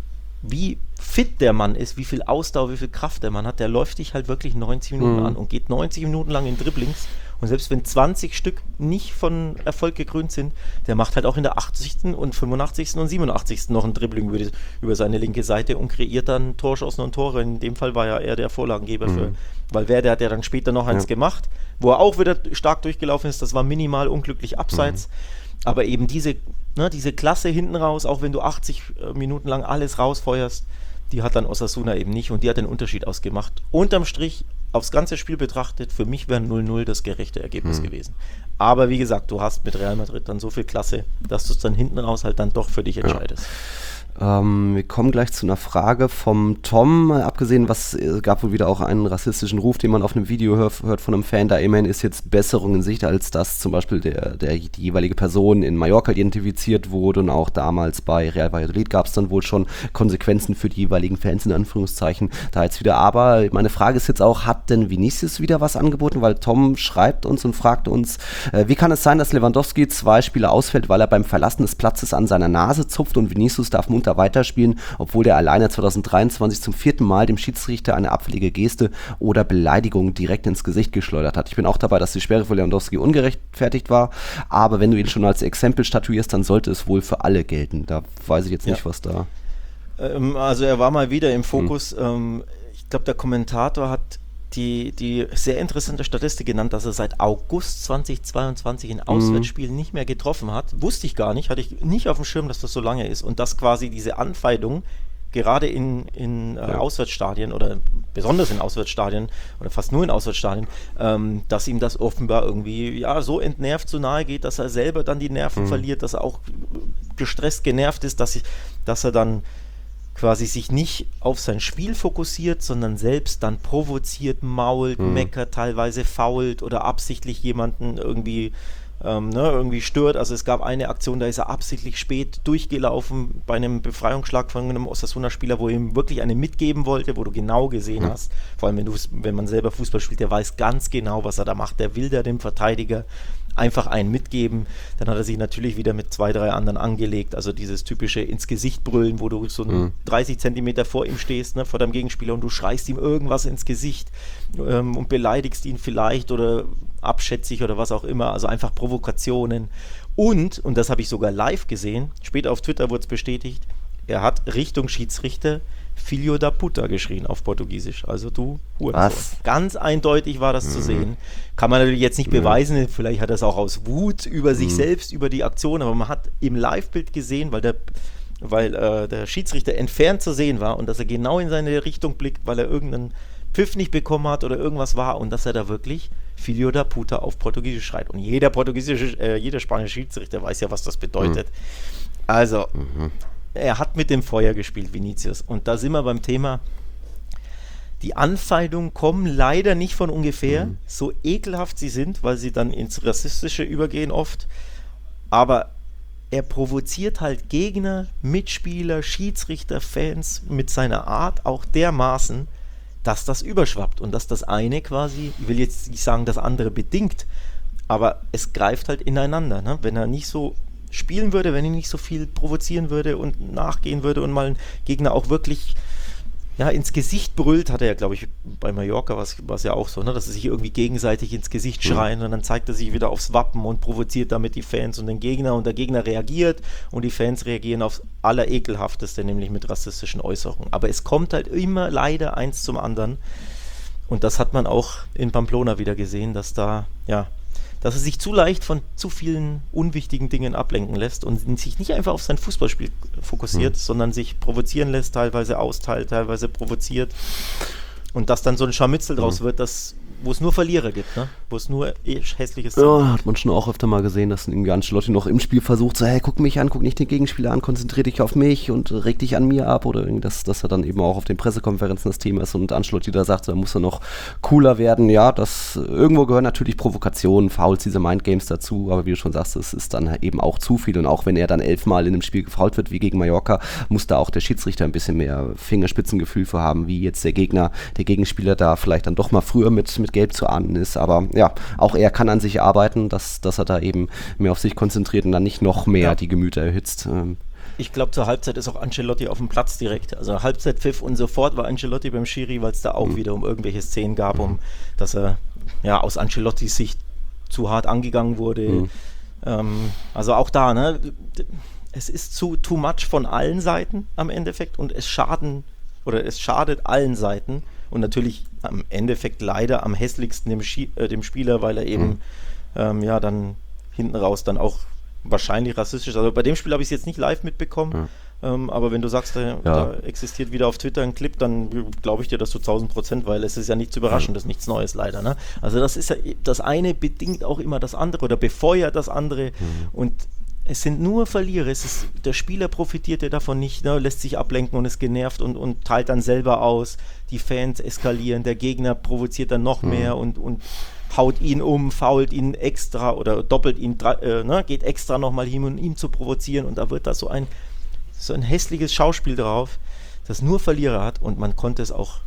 wie fit der Mann ist, wie viel Ausdauer, wie viel Kraft der Mann hat, der läuft dich halt wirklich neunzig Minuten mhm. an und geht neunzig Minuten lang in Dribblings, und selbst wenn zwanzig Stück nicht von Erfolg gekrönt sind, der macht halt auch in der achtzigsten und fünfundachtzigsten und siebenundachtzigsten noch ein Dribbling über, die, über seine linke Seite und kreiert dann Torschancen und Tore. In dem Fall war ja er der Vorlagengeber mhm. für Valverde, hat ja dann später noch eins ja. gemacht, wo er auch wieder stark durchgelaufen ist, das war minimal unglücklich abseits, mhm. aber eben diese Ne, diese Klasse hinten raus, auch wenn du achtzig äh, Minuten lang alles rausfeuerst, die hat dann Osasuna eben nicht, und die hat den Unterschied ausgemacht. Unterm Strich, aufs ganze Spiel betrachtet, für mich wäre null null das gerechte Ergebnis hm. gewesen. Aber wie gesagt, du hast mit Real Madrid dann so viel Klasse, dass du es dann hinten raus halt dann doch für dich entscheidest. Ja. Ähm, wir kommen gleich zu einer Frage vom Tom. Abgesehen, was es gab wohl wieder auch einen rassistischen Ruf, den man auf einem Video hör, hört von einem Fan. Da immerhin ist jetzt Besserung in Sicht, als dass zum Beispiel der, der, die jeweilige Person in Mallorca identifiziert wurde, und auch damals bei Real Valladolid gab es dann wohl schon Konsequenzen für die jeweiligen Fans in Anführungszeichen. Da jetzt wieder. Aber meine Frage ist jetzt auch, hat denn Vinicius wieder was angeboten? Weil Tom schreibt uns und fragt uns, äh, wie kann es sein, dass Lewandowski zwei Spiele ausfällt, weil er beim Verlassen des Platzes an seiner Nase zupft, und Vinicius darf munter weiterspielen, obwohl der alleine zwanzig dreiundzwanzig zum vierten Mal dem Schiedsrichter eine abfällige Geste oder Beleidigung direkt ins Gesicht geschleudert hat. Ich bin auch dabei, dass die Sperre für Lewandowski ungerechtfertigt war, aber wenn du ihn schon als Exempel statuierst, dann sollte es wohl für alle gelten. Da weiß ich jetzt nicht, ja. was da... Ähm, also er war mal wieder im Fokus. Hm. Ähm, ich glaube, der Kommentator hat die, die sehr interessante Statistik genannt, dass er seit August zweitausendzweiundzwanzig in Auswärtsspielen mhm. nicht mehr getroffen hat. Wusste ich gar nicht, hatte ich nicht auf dem Schirm, dass das so lange ist, und dass quasi diese Anfeindung gerade in, in äh, ja. Auswärtsstadien oder besonders in Auswärtsstadien oder fast nur in Auswärtsstadien, ähm, dass ihm das offenbar irgendwie ja so entnervt so nahe geht, dass er selber dann die Nerven mhm. verliert, dass er auch gestresst, genervt ist, dass, ich, dass er dann quasi sich nicht auf sein Spiel fokussiert, sondern selbst dann provoziert, mault, mhm. meckert, teilweise fault oder absichtlich jemanden irgendwie ähm, ne, irgendwie stört. Also es gab eine Aktion, da ist er absichtlich spät durchgelaufen bei einem Befreiungsschlag von einem Osasuna-Spieler, wo er ihm wirklich eine mitgeben wollte, wo du genau gesehen mhm. hast, vor allem wenn, du, wenn man selber Fußball spielt, der weiß ganz genau, was er da macht. Der will da dem Verteidiger einfach einen mitgeben. Dann hat er sich natürlich wieder mit zwei, drei anderen angelegt. Also dieses typische ins Gesicht brüllen, wo du so mhm. dreißig Zentimeter vor ihm stehst, ne, vor deinem Gegenspieler, und du schreist ihm irgendwas ins Gesicht ähm, und beleidigst ihn vielleicht oder abschätzig oder was auch immer. Also einfach Provokationen. Und, und das habe ich sogar live gesehen, später auf Twitter wurde es bestätigt, er hat Richtung Schiedsrichter Filho da puta geschrien auf Portugiesisch. Also du Hurensohn. Was? Ganz eindeutig war das mhm. zu sehen. Kann man natürlich jetzt nicht mhm. beweisen, vielleicht hat er es auch aus Wut über sich mhm. selbst, über die Aktion, aber man hat im Live-Bild gesehen, weil der, weil, äh, der Schiedsrichter entfernt zu sehen war und dass er genau in seine Richtung blickt, weil er irgendeinen Pfiff nicht bekommen hat oder irgendwas war, und dass er da wirklich Filho da puta auf Portugiesisch schreit. Und jeder portugiesische, äh, jeder spanische Schiedsrichter weiß ja, was das bedeutet. Mhm. Also mhm. er hat mit dem Feuer gespielt, Vinicius. Und da sind wir beim Thema, die Anfeindungen kommen leider nicht von ungefähr, mhm. so ekelhaft sie sind, weil sie dann ins Rassistische übergehen oft. Aber er provoziert halt Gegner, Mitspieler, Schiedsrichter, Fans mit seiner Art auch dermaßen, dass das überschwappt und dass das eine quasi, ich will jetzt nicht sagen, das andere bedingt, aber es greift halt ineinander. Ne? Wenn er nicht so spielen würde, wenn er nicht so viel provozieren würde und nachgehen würde und mal einen Gegner auch wirklich ja, ins Gesicht brüllt, hat er ja, glaube ich, bei Mallorca war es ja auch so, ne, dass sie sich irgendwie gegenseitig ins Gesicht schreien, mhm. und dann zeigt er sich wieder aufs Wappen und provoziert damit die Fans und den Gegner, und der Gegner reagiert und die Fans reagieren aufs Allerekelhafteste, nämlich mit rassistischen Äußerungen. Aber es kommt halt immer leider eins zum anderen, und das hat man auch in Pamplona wieder gesehen, dass da, ja, dass er sich zu leicht von zu vielen unwichtigen Dingen ablenken lässt und sich nicht einfach auf sein Fußballspiel fokussiert, mhm. sondern sich provozieren lässt, teilweise austeilt, teilweise provoziert, und dass dann so ein Scharmützel mhm. draus wird, das, wo es nur Verlierer gibt, ne? Wo es nur hässliches Szenen. Ja, hat man schon auch öfter mal gesehen, dass irgendwie Ancelotti noch im Spiel versucht, so, hey, guck mich an, guck nicht den Gegenspieler an, konzentrier dich auf mich und reg dich an mir ab, oder irgendwie, dass, dass er dann eben auch auf den Pressekonferenzen das Thema ist und Ancelotti da sagt, da muss er noch cooler werden. Ja, das irgendwo gehören natürlich Provokationen, Fouls, diese Mindgames dazu, aber wie du schon sagst, es ist dann eben auch zu viel, und auch wenn er dann elfmal in einem Spiel gefoult wird, wie gegen Mallorca, muss da auch der Schiedsrichter ein bisschen mehr Fingerspitzengefühl für haben, wie jetzt der Gegner, der Gegenspieler da vielleicht dann doch mal früher mit, mit Gelb zu ahnden ist, aber ja, auch er kann an sich arbeiten, dass, dass er da eben mehr auf sich konzentriert und dann nicht noch mehr ja. die Gemüter erhitzt. Ich glaube, zur Halbzeit ist auch Ancelotti auf dem Platz direkt, also Halbzeitpfiff, und sofort war Ancelotti beim Schiri, weil es da auch mhm. wieder um irgendwelche Szenen gab, um, dass er ja aus Ancelottis Sicht zu hart angegangen wurde. Mhm. Ähm, also auch da, ne, es ist zu too much von allen Seiten am Endeffekt, und es schaden oder es schadet allen Seiten. Und natürlich am Endeffekt leider am hässlichsten dem, Schie- äh, dem Spieler, weil er eben mhm. ähm, ja dann hinten raus dann auch wahrscheinlich rassistisch ist. Also bei dem Spiel habe ich es jetzt nicht live mitbekommen, mhm. ähm, aber wenn du sagst, äh, ja. da existiert wieder auf Twitter ein Clip, dann glaube ich dir das zu tausend Prozent, weil es ist ja nicht zu überraschen, mhm. das ist nichts Neues leider. Ne? Also das ist ja, das eine bedingt auch immer das andere oder befeuert das andere, mhm. und es sind nur Verlierer. Es ist, der Spieler profitiert ja davon nicht, ne, lässt sich ablenken und ist genervt und, und teilt dann selber aus. Die Fans eskalieren, der Gegner provoziert dann noch mhm. mehr und, und haut ihn um, fault ihn extra oder doppelt ihn, äh, ne, geht extra nochmal hin, um ihn zu provozieren. Und da wird da so ein, so ein hässliches Schauspiel drauf, das nur Verlierer hat. Und man konnte es auch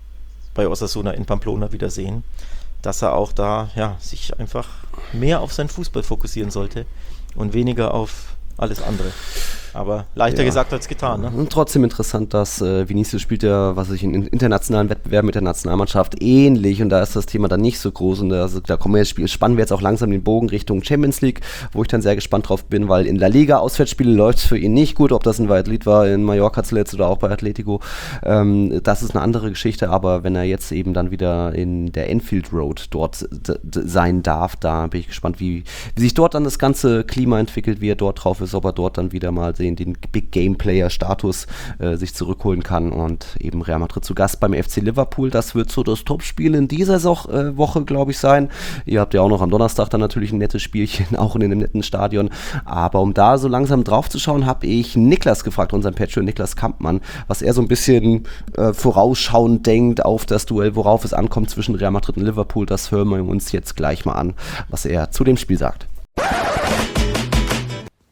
bei Osasuna in Pamplona wieder sehen, dass er auch da ja, sich einfach mehr auf seinen Fußball fokussieren sollte und weniger auf alles andere. Aber leichter ja. gesagt als getan. Ne? Und trotzdem interessant, dass äh, Vinicius spielt ja, was ich in internationalen Wettbewerben mit der Nationalmannschaft ähnlich, und da ist das Thema dann nicht so groß, und da, also, da kommen wir jetzt, spannen wir jetzt auch langsam den Bogen Richtung Champions League, wo ich dann sehr gespannt drauf bin, weil in La Liga Auswärtsspiele läuft es für ihn nicht gut, ob das in Valladolid war, in Mallorca zuletzt oder auch bei Atletico, ähm, das ist eine andere Geschichte, aber wenn er jetzt eben dann wieder in der Enfield Road dort d- d- sein darf, da bin ich gespannt, wie, wie sich dort dann das ganze Klima entwickelt, wie er dort drauf ist, ob er dort dann wieder mal sehen, den Big Game Player Status äh, sich zurückholen kann, und eben Real Madrid zu Gast beim F C Liverpool. Das wird so das Topspiel in dieser so- äh, Woche, glaube ich, sein. Ihr habt ja auch noch am Donnerstag dann natürlich ein nettes Spielchen, auch in einem netten Stadion. Aber um da so langsam drauf zu schauen, habe ich Niklas gefragt, unseren Patron Niklas Kampmann, was er so ein bisschen äh, vorausschauend denkt auf das Duell, worauf es ankommt zwischen Real Madrid und Liverpool. Das hören wir uns jetzt gleich mal an, was er zu dem Spiel sagt.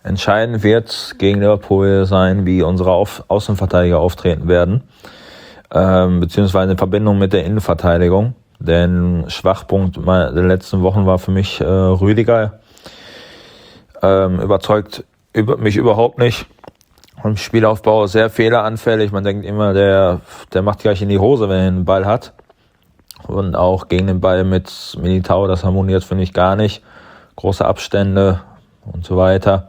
entscheidend wird gegen Liverpool sein, wie unsere Auf- Außenverteidiger auftreten werden, ähm, beziehungsweise in Verbindung mit der Innenverteidigung. Denn Schwachpunkt der letzten Wochen war für mich äh, Rüdiger. Ähm, überzeugt über, mich überhaupt nicht. Im Spielaufbau sehr fehleranfällig. Man denkt immer, der, der macht gleich in die Hose, wenn er den Ball hat. Und auch gegen den Ball mit Militao, das harmoniert, finde ich, gar nicht. Große Abstände und so weiter.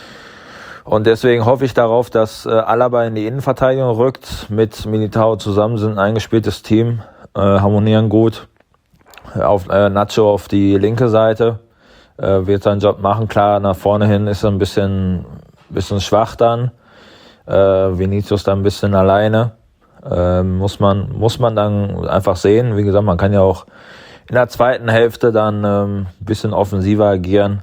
Und deswegen hoffe ich darauf, dass äh, Alaba in die Innenverteidigung rückt. Mit Militao zusammen sind ein eingespieltes Team, äh, harmonieren gut. Auf, äh, Nacho auf die linke Seite äh, wird seinen Job machen. Klar, nach vorne hin ist er ein bisschen, bisschen schwach dann. Äh, Vinicius dann ein bisschen alleine. Äh, muss man, muss man dann einfach sehen. Wie gesagt, man kann ja auch in der zweiten Hälfte dann ähm, ein bisschen offensiver agieren.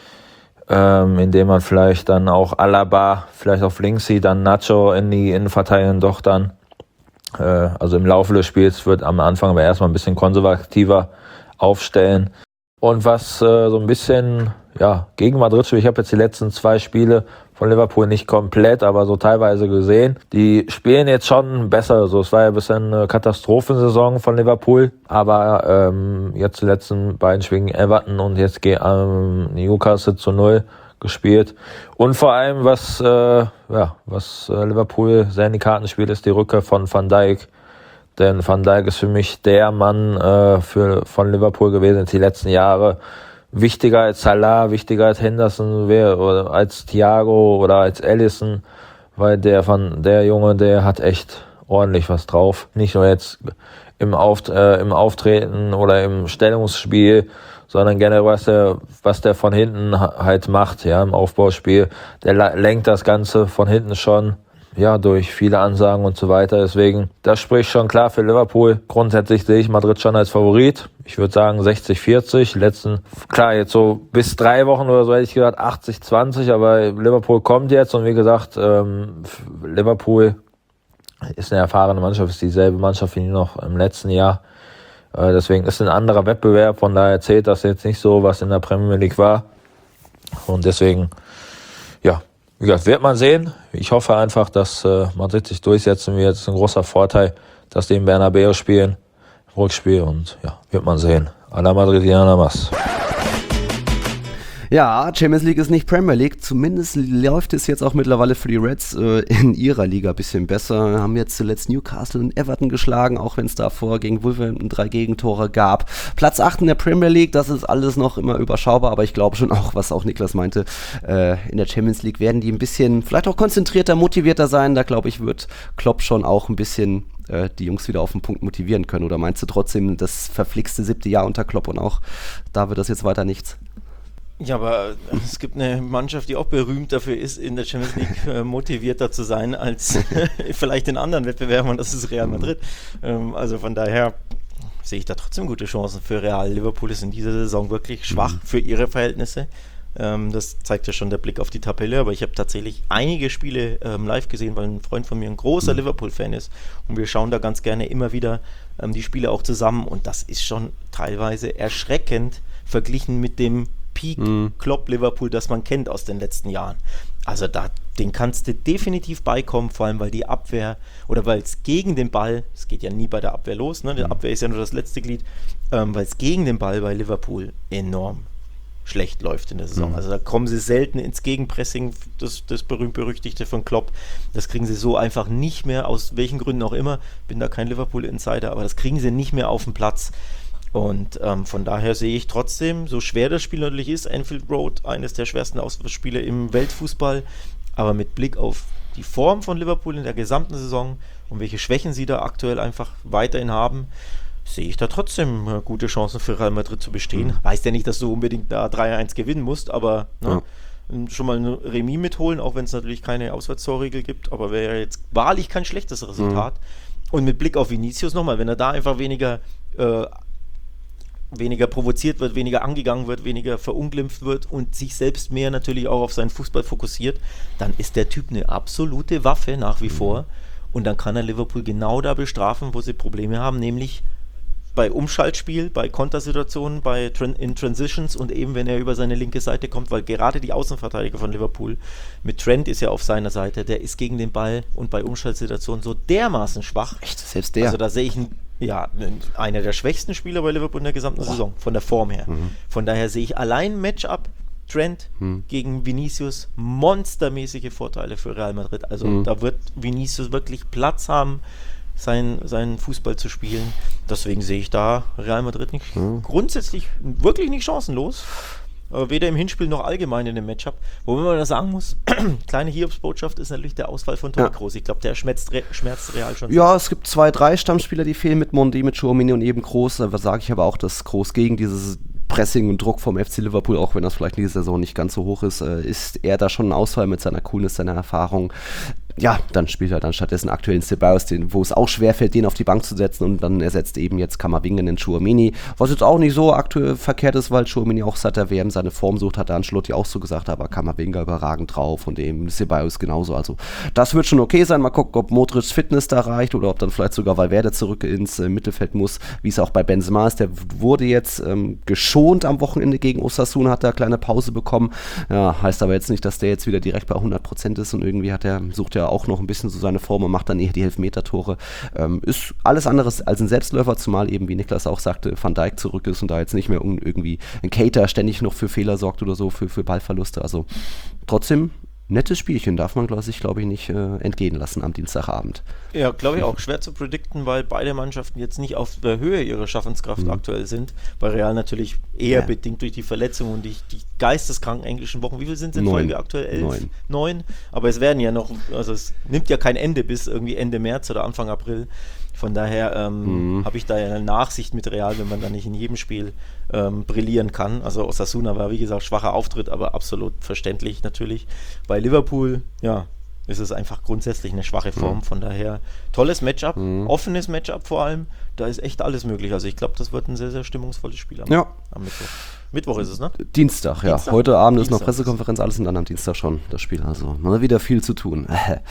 Ähm, indem man vielleicht dann auch Alaba vielleicht auf links sieht, dann Nacho in die Innenverteidigung doch dann. Äh, also im Laufe des Spiels wird am Anfang aber erstmal ein bisschen konservativer aufstellen. Und was äh, so ein bisschen ja, gegen Madrid spielt, ich habe jetzt die letzten zwei Spiele von Liverpool nicht komplett, aber so teilweise gesehen. Die spielen jetzt schon besser. So, es war ja ein bisschen eine Katastrophensaison von Liverpool, aber ähm, jetzt die letzten beiden Spiele gegen Everton und jetzt gegen ähm, Newcastle zu null gespielt. Und vor allem, was, äh, ja, was äh, Liverpool sehr in die Karten spielt, ist die Rückkehr von Van Dijk. Denn Van Dijk ist für mich der Mann äh, für, von Liverpool gewesen die letzten Jahre. Wichtiger als Salah, wichtiger als Henderson, oder als Thiago oder als Alisson, weil der von der Junge, der hat echt ordentlich was drauf. Nicht nur jetzt im, Auft- äh, im Auftreten oder im Stellungsspiel, sondern generell was der, was der von hinten halt macht, ja, im Aufbauspiel. Der lenkt das Ganze von hinten schon. Ja, durch viele Ansagen und so weiter. Deswegen, das spricht schon klar für Liverpool. Grundsätzlich sehe ich Madrid schon als Favorit. Ich würde sagen sechzig vierzig. Letzten, klar, jetzt so bis drei Wochen oder so hätte ich gesagt achtzig zwanzig, aber Liverpool kommt jetzt und wie gesagt, ähm, Liverpool ist eine erfahrene Mannschaft, ist dieselbe Mannschaft wie noch im letzten Jahr. Äh, deswegen ist ein anderer Wettbewerb, von daher zählt das jetzt nicht so, was in der Premier League war. Und deswegen, ja, wie gesagt, wird man sehen. Ich hoffe einfach, dass äh, Madrid sich durchsetzen wird. Es ist ein großer Vorteil, dass die im Bernabeu spielen, im Rückspiel. Und ja, wird man sehen. A la Madridiana más. Ja, Champions League ist nicht Premier League. Zumindest läuft es jetzt auch mittlerweile für die Reds äh, in ihrer Liga ein bisschen besser. Haben jetzt zuletzt Newcastle und Everton geschlagen, auch wenn es davor gegen Wolverhampton drei Gegentore gab. Platz acht in der Premier League, das ist alles noch immer überschaubar, aber ich glaube schon auch, was auch Niklas meinte, äh, in der Champions League werden die ein bisschen, vielleicht auch konzentrierter, motivierter sein. Da glaube ich, wird Klopp schon auch ein bisschen äh, die Jungs wieder auf den Punkt motivieren können. Oder meinst du trotzdem das verflixte siebte Jahr unter Klopp und auch da wird das jetzt weiter nichts? Ja, aber es gibt eine Mannschaft, die auch berühmt dafür ist, in der Champions League äh, motivierter zu sein als vielleicht in anderen Wettbewerben, und das ist Real Madrid. Ähm, also von daher sehe ich da trotzdem gute Chancen für Real. Liverpool ist in dieser Saison wirklich schwach für ihre Verhältnisse. Ähm, das zeigt ja schon der Blick auf die Tabelle, aber ich habe tatsächlich einige Spiele ähm, live gesehen, weil ein Freund von mir ein großer Liverpool-Fan ist und wir schauen da ganz gerne immer wieder ähm, die Spiele auch zusammen, und das ist schon teilweise erschreckend verglichen mit dem Peak mhm. Klopp Liverpool, das man kennt aus den letzten Jahren. Also da, den kannst du definitiv beikommen, vor allem weil die Abwehr, oder weil es gegen den Ball, es geht ja nie bei der Abwehr los, ne? Die Abwehr ist ja nur das letzte Glied, ähm, weil es gegen den Ball bei Liverpool enorm schlecht läuft in der Saison. Mhm. Also da kommen sie selten ins Gegenpressing, das, das berühmt-berüchtigte von Klopp. Das kriegen sie so einfach nicht mehr, aus welchen Gründen auch immer. Bin da kein Liverpool-Insider, aber das kriegen sie nicht mehr auf den Platz. Und ähm, von daher sehe ich trotzdem, so schwer das Spiel natürlich ist, Anfield Road, eines der schwersten Auswärtsspiele im Weltfußball, aber mit Blick auf die Form von Liverpool in der gesamten Saison und welche Schwächen sie da aktuell einfach weiterhin haben, sehe ich da trotzdem äh, gute Chancen für Real Madrid zu bestehen. Mhm. Heißt ja nicht, dass du unbedingt da drei eins gewinnen musst, aber ne, ja. schon mal ein Remis mitholen, auch wenn es natürlich keine Auswärtstorregel gibt, aber wäre jetzt wahrlich kein schlechtes Resultat. Mhm. Und mit Blick auf Vinicius nochmal, wenn er da einfach weniger äh, weniger provoziert wird, weniger angegangen wird, weniger verunglimpft wird und sich selbst mehr natürlich auch auf seinen Fußball fokussiert, dann ist der Typ eine absolute Waffe nach wie vor, und dann kann er Liverpool genau da bestrafen, wo sie Probleme haben, nämlich bei Umschaltspiel, bei Kontersituationen, bei Tran- in Transitions und eben, wenn er über seine linke Seite kommt, weil gerade die Außenverteidiger von Liverpool, mit Trent ist ja auf seiner Seite, der ist gegen den Ball und bei Umschaltsituationen so dermaßen schwach. Echt, selbst der? Also da sehe ich einen, ja, einer der schwächsten Spieler bei Liverpool in der gesamten oh. Saison, von der Form her. Mhm. Von daher sehe ich allein Matchup Trent mhm. gegen Vinicius monstermäßige Vorteile für Real Madrid. Also mhm. da wird Vinicius wirklich Platz haben, Sein, seinen Fußball zu spielen. Deswegen sehe ich da Real Madrid nicht mhm. grundsätzlich wirklich nicht chancenlos. Aber weder im Hinspiel noch allgemein in dem Matchup. Wobei man da sagen muss, kleine Hiobsbotschaft ist natürlich der Ausfall von Toni ja. Kroos. Ich glaube, der schmerzt, schmerzt Real schon. Ja, es gibt zwei, drei Stammspieler, die fehlen mit Mondi, mit Tchouaméni und eben Kroos. Da sage ich aber auch, dass Kroos gegen dieses Pressing und Druck vom F C Liverpool, auch wenn das vielleicht in dieser Saison nicht ganz so hoch ist, äh, ist er da schon ein Ausfall mit seiner Coolness, seiner Erfahrung. Ja, dann spielt er dann stattdessen aktuell in Ceballos, den, wo es auch schwerfällt, den auf die Bank zu setzen, und dann ersetzt eben jetzt Camavinga in Tchouaméni, was jetzt auch nicht so aktuell verkehrt ist, weil Tchouaméni auch seit der W M seine Form sucht, hat der Ancelotti auch so gesagt, aber Camavinga überragend drauf und eben Ceballos genauso, also das wird schon okay sein. Mal gucken, ob Modric Fitness da reicht oder ob dann vielleicht sogar Valverde zurück ins äh, Mittelfeld muss, wie es auch bei Benzema ist. Der wurde jetzt ähm, geschont am Wochenende gegen Osasuna, hat da eine kleine Pause bekommen, ja, heißt aber jetzt nicht, dass der jetzt wieder direkt bei hundert Prozent ist, und irgendwie hat er, sucht er auch noch ein bisschen so seine Form und macht dann eher die Elfmeter-Tore. Ähm, ist alles anderes als ein Selbstläufer, zumal eben, wie Niklas auch sagte, Van Dijk zurück ist und da jetzt nicht mehr irgendwie ein Cater ständig noch für Fehler sorgt oder so, für, für Ballverluste. Also trotzdem nettes Spielchen, darf man sich, glaube ich, nicht äh, entgehen lassen am Dienstagabend. Ja, glaube ich auch. Schwer zu predikten, weil beide Mannschaften jetzt nicht auf der Höhe ihrer Schaffenskraft mhm. aktuell sind. Bei Real natürlich eher ja. bedingt durch die Verletzung und die, die geisteskranken englischen Wochen. Wie viel sind es in Neun. Folge aktuell? Elf? Neun. Neun. Aber es werden ja noch, also es nimmt ja kein Ende bis irgendwie Ende März oder Anfang April. Von daher ähm, mhm. habe ich da ja eine Nachsicht mit Real, wenn man da nicht in jedem Spiel ähm, brillieren kann. Also Osasuna war, wie gesagt, schwacher Auftritt, aber absolut verständlich natürlich. Bei Liverpool, ja, ist es einfach grundsätzlich eine schwache Form. Mhm. Von daher tolles Matchup, mhm. offenes Matchup vor allem. Da ist echt alles möglich. Also ich glaube, das wird ein sehr, sehr stimmungsvolles Spiel am, ja. am Mittwoch. Mittwoch ist es, ne? Dienstag, ja. Dienstag? Heute Abend Dienstag. Ist noch Pressekonferenz, alles und dann am Dienstag schon das Spiel. Also mal wieder viel zu tun.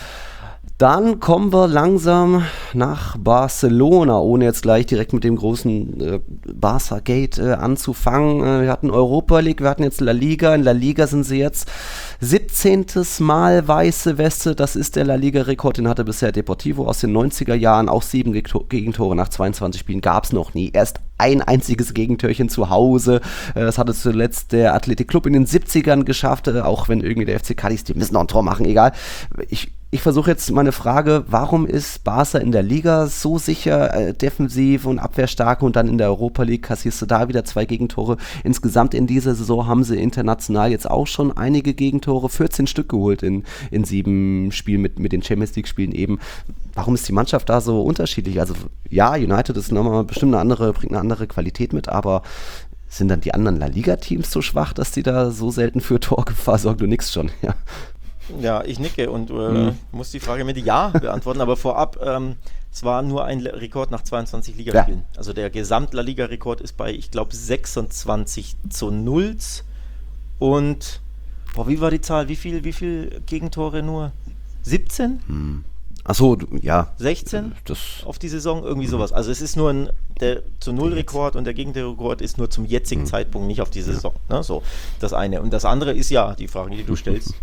Dann kommen wir langsam nach Barcelona, ohne jetzt gleich direkt mit dem großen äh, Barca-Gate äh, anzufangen. Äh, wir hatten Europa League, wir hatten jetzt La Liga. In La Liga sind sie jetzt siebzehntes Mal weiße Weste. Das ist der La Liga-Rekord, den hatte bisher Deportivo aus den neunziger Jahren. Auch sieben Gegentore nach zweiundzwanzig Spielen gab es noch nie. Erst ein einziges Gegentörchen zu Hause. Das hatte zuletzt der Athletic Club in den siebzigern geschafft, auch wenn irgendwie der F C Cadiz, die müssen noch ein Tor machen, egal. Ich, ich versuche jetzt meine Frage, warum ist Barca in der Liga so sicher, äh, defensiv und abwehrstark, und dann in der Europa League kassierst du da wieder zwei Gegentore. Insgesamt in dieser Saison haben sie international jetzt auch schon einige Gegentore, vierzehn Stück geholt in, in sieben Spielen mit, mit den Champions League Spielen eben. Warum ist die Mannschaft da so unterschiedlich? Also ja, United ist nochmal bestimmt eine andere, bringt eine andere Qualität mit, aber sind dann die anderen La Liga-Teams so schwach, dass die da so selten für Torgefahr sorgen? Du nix schon, ja. Ja, ich nicke und äh, hm. muss die Frage mit Ja beantworten, aber vorab, ähm, es war nur ein Rekord nach zweiundzwanzig Ligaspielen. Ja. Also der Gesamt-La Liga-Rekord ist bei, ich glaube, sechsundzwanzig zu null. Und, boah, wie war die Zahl? Wie viel, wie viel Gegentore nur? siebzehn? Hm. Achso, ja. sechzehn das auf die Saison, irgendwie sowas. Also es ist nur ein der zu Null Rekord und der Gegenrekord ist nur zum jetzigen mhm. Zeitpunkt, nicht auf die Saison. Ne? So, das eine. Und das andere ist ja die Frage, die du stellst.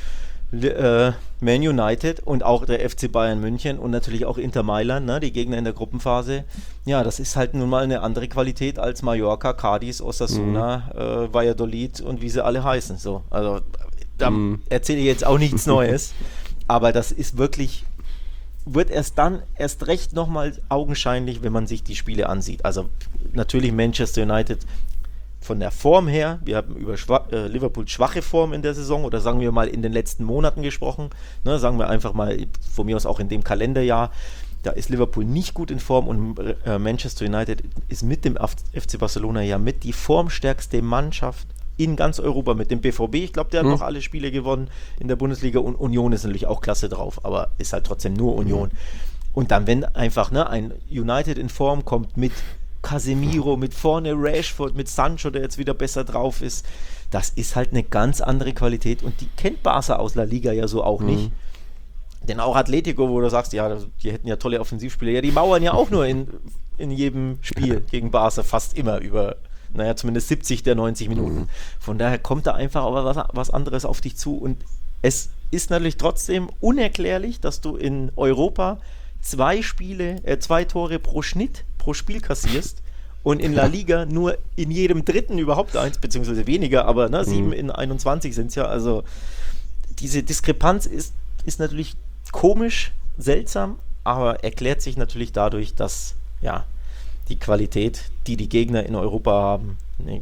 äh, Man United und auch der F C Bayern München und natürlich auch Inter Mailand, ne? Die Gegner in der Gruppenphase. Ja, das ist halt nun mal eine andere Qualität als Mallorca, Cadiz, Osasuna, mhm. äh, Valladolid und wie sie alle heißen. So, also da mhm. erzähle ich jetzt auch nichts Neues, aber das ist wirklich, wird erst dann erst recht nochmal augenscheinlich, wenn man sich die Spiele ansieht. Also natürlich Manchester United von der Form her, wir haben über Schwa- äh, Liverpool schwache Form in der Saison oder sagen wir mal in den letzten Monaten gesprochen, ne, sagen wir einfach mal von mir aus auch in dem Kalenderjahr, da ist Liverpool nicht gut in Form und äh, Manchester United ist mit dem F C Barcelona ja mit die formstärkste Mannschaft in ganz Europa, mit dem B V B, ich glaube, der hat mhm. noch alle Spiele gewonnen in der Bundesliga und Union ist natürlich auch klasse drauf, aber ist halt trotzdem nur Union. Mhm. Und dann, wenn einfach ne, ein United in Form kommt mit Casemiro, mit vorne Rashford, mit Sancho, der jetzt wieder besser drauf ist, das ist halt eine ganz andere Qualität und die kennt Barca aus La Liga ja so auch mhm. nicht. Denn auch Atletico, wo du sagst, ja, die hätten ja tolle Offensivspieler, ja, die mauern ja auch nur in in jedem Spiel gegen Barca, fast immer über, naja, zumindest siebzig der neunzig Minuten. Mhm. Von daher kommt da einfach aber was, was anderes auf dich zu und es ist natürlich trotzdem unerklärlich, dass du in Europa zwei Spiele, äh, zwei Tore pro Schnitt pro Spiel kassierst und in La Liga nur in jedem dritten überhaupt eins, beziehungsweise weniger, aber ne, sieben mhm. in einundzwanzig sind es ja. Also diese Diskrepanz ist, ist natürlich komisch, seltsam, aber erklärt sich natürlich dadurch, dass ja die Qualität, die die Gegner in Europa haben,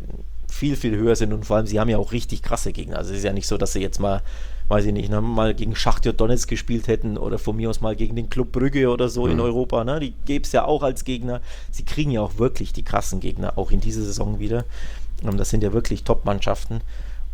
viel, viel höher sind und vor allem, sie haben ja auch richtig krasse Gegner. Also es ist ja nicht so, dass sie jetzt mal, weiß ich nicht, ne, mal gegen Schachtar Donetsk gespielt hätten oder von mir aus mal gegen den Club Brügge oder so mhm. in Europa. Ne? Die gäbe es ja auch als Gegner. Sie kriegen ja auch wirklich die krassen Gegner, auch in dieser Saison wieder. Das sind ja wirklich Top-Mannschaften.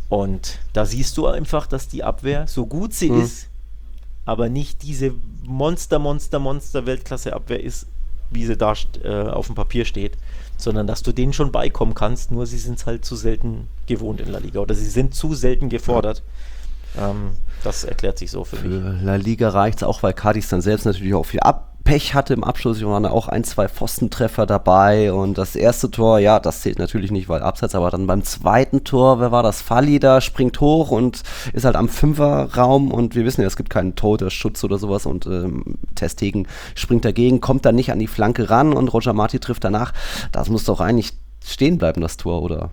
Und da siehst du einfach, dass die Abwehr, so gut sie mhm. ist, aber nicht diese Monster, Monster, Monster Weltklasse-Abwehr ist, wie sie da äh, auf dem Papier steht, sondern dass du denen schon beikommen kannst, nur sie sind es halt zu selten gewohnt in La Liga oder sie sind zu selten gefordert. Ja. Ähm, das erklärt sich so für, für mich. Für La Liga reicht es auch, weil Cádiz dann selbst natürlich auch viel ab Pech hatte im Abschluss. Ich waren da auch ein, zwei Pfostentreffer dabei und das erste Tor, ja, das zählt natürlich nicht, weil Abseits, aber dann beim zweiten Tor, wer war das? Falli da, springt hoch und ist halt am Fünferraum und wir wissen ja, es gibt keinen Torhüterschutz oder sowas und ähm, Ter Stegen springt dagegen, kommt dann nicht an die Flanke ran und Roger Marti trifft danach. Das muss doch eigentlich stehen bleiben, das Tor, oder?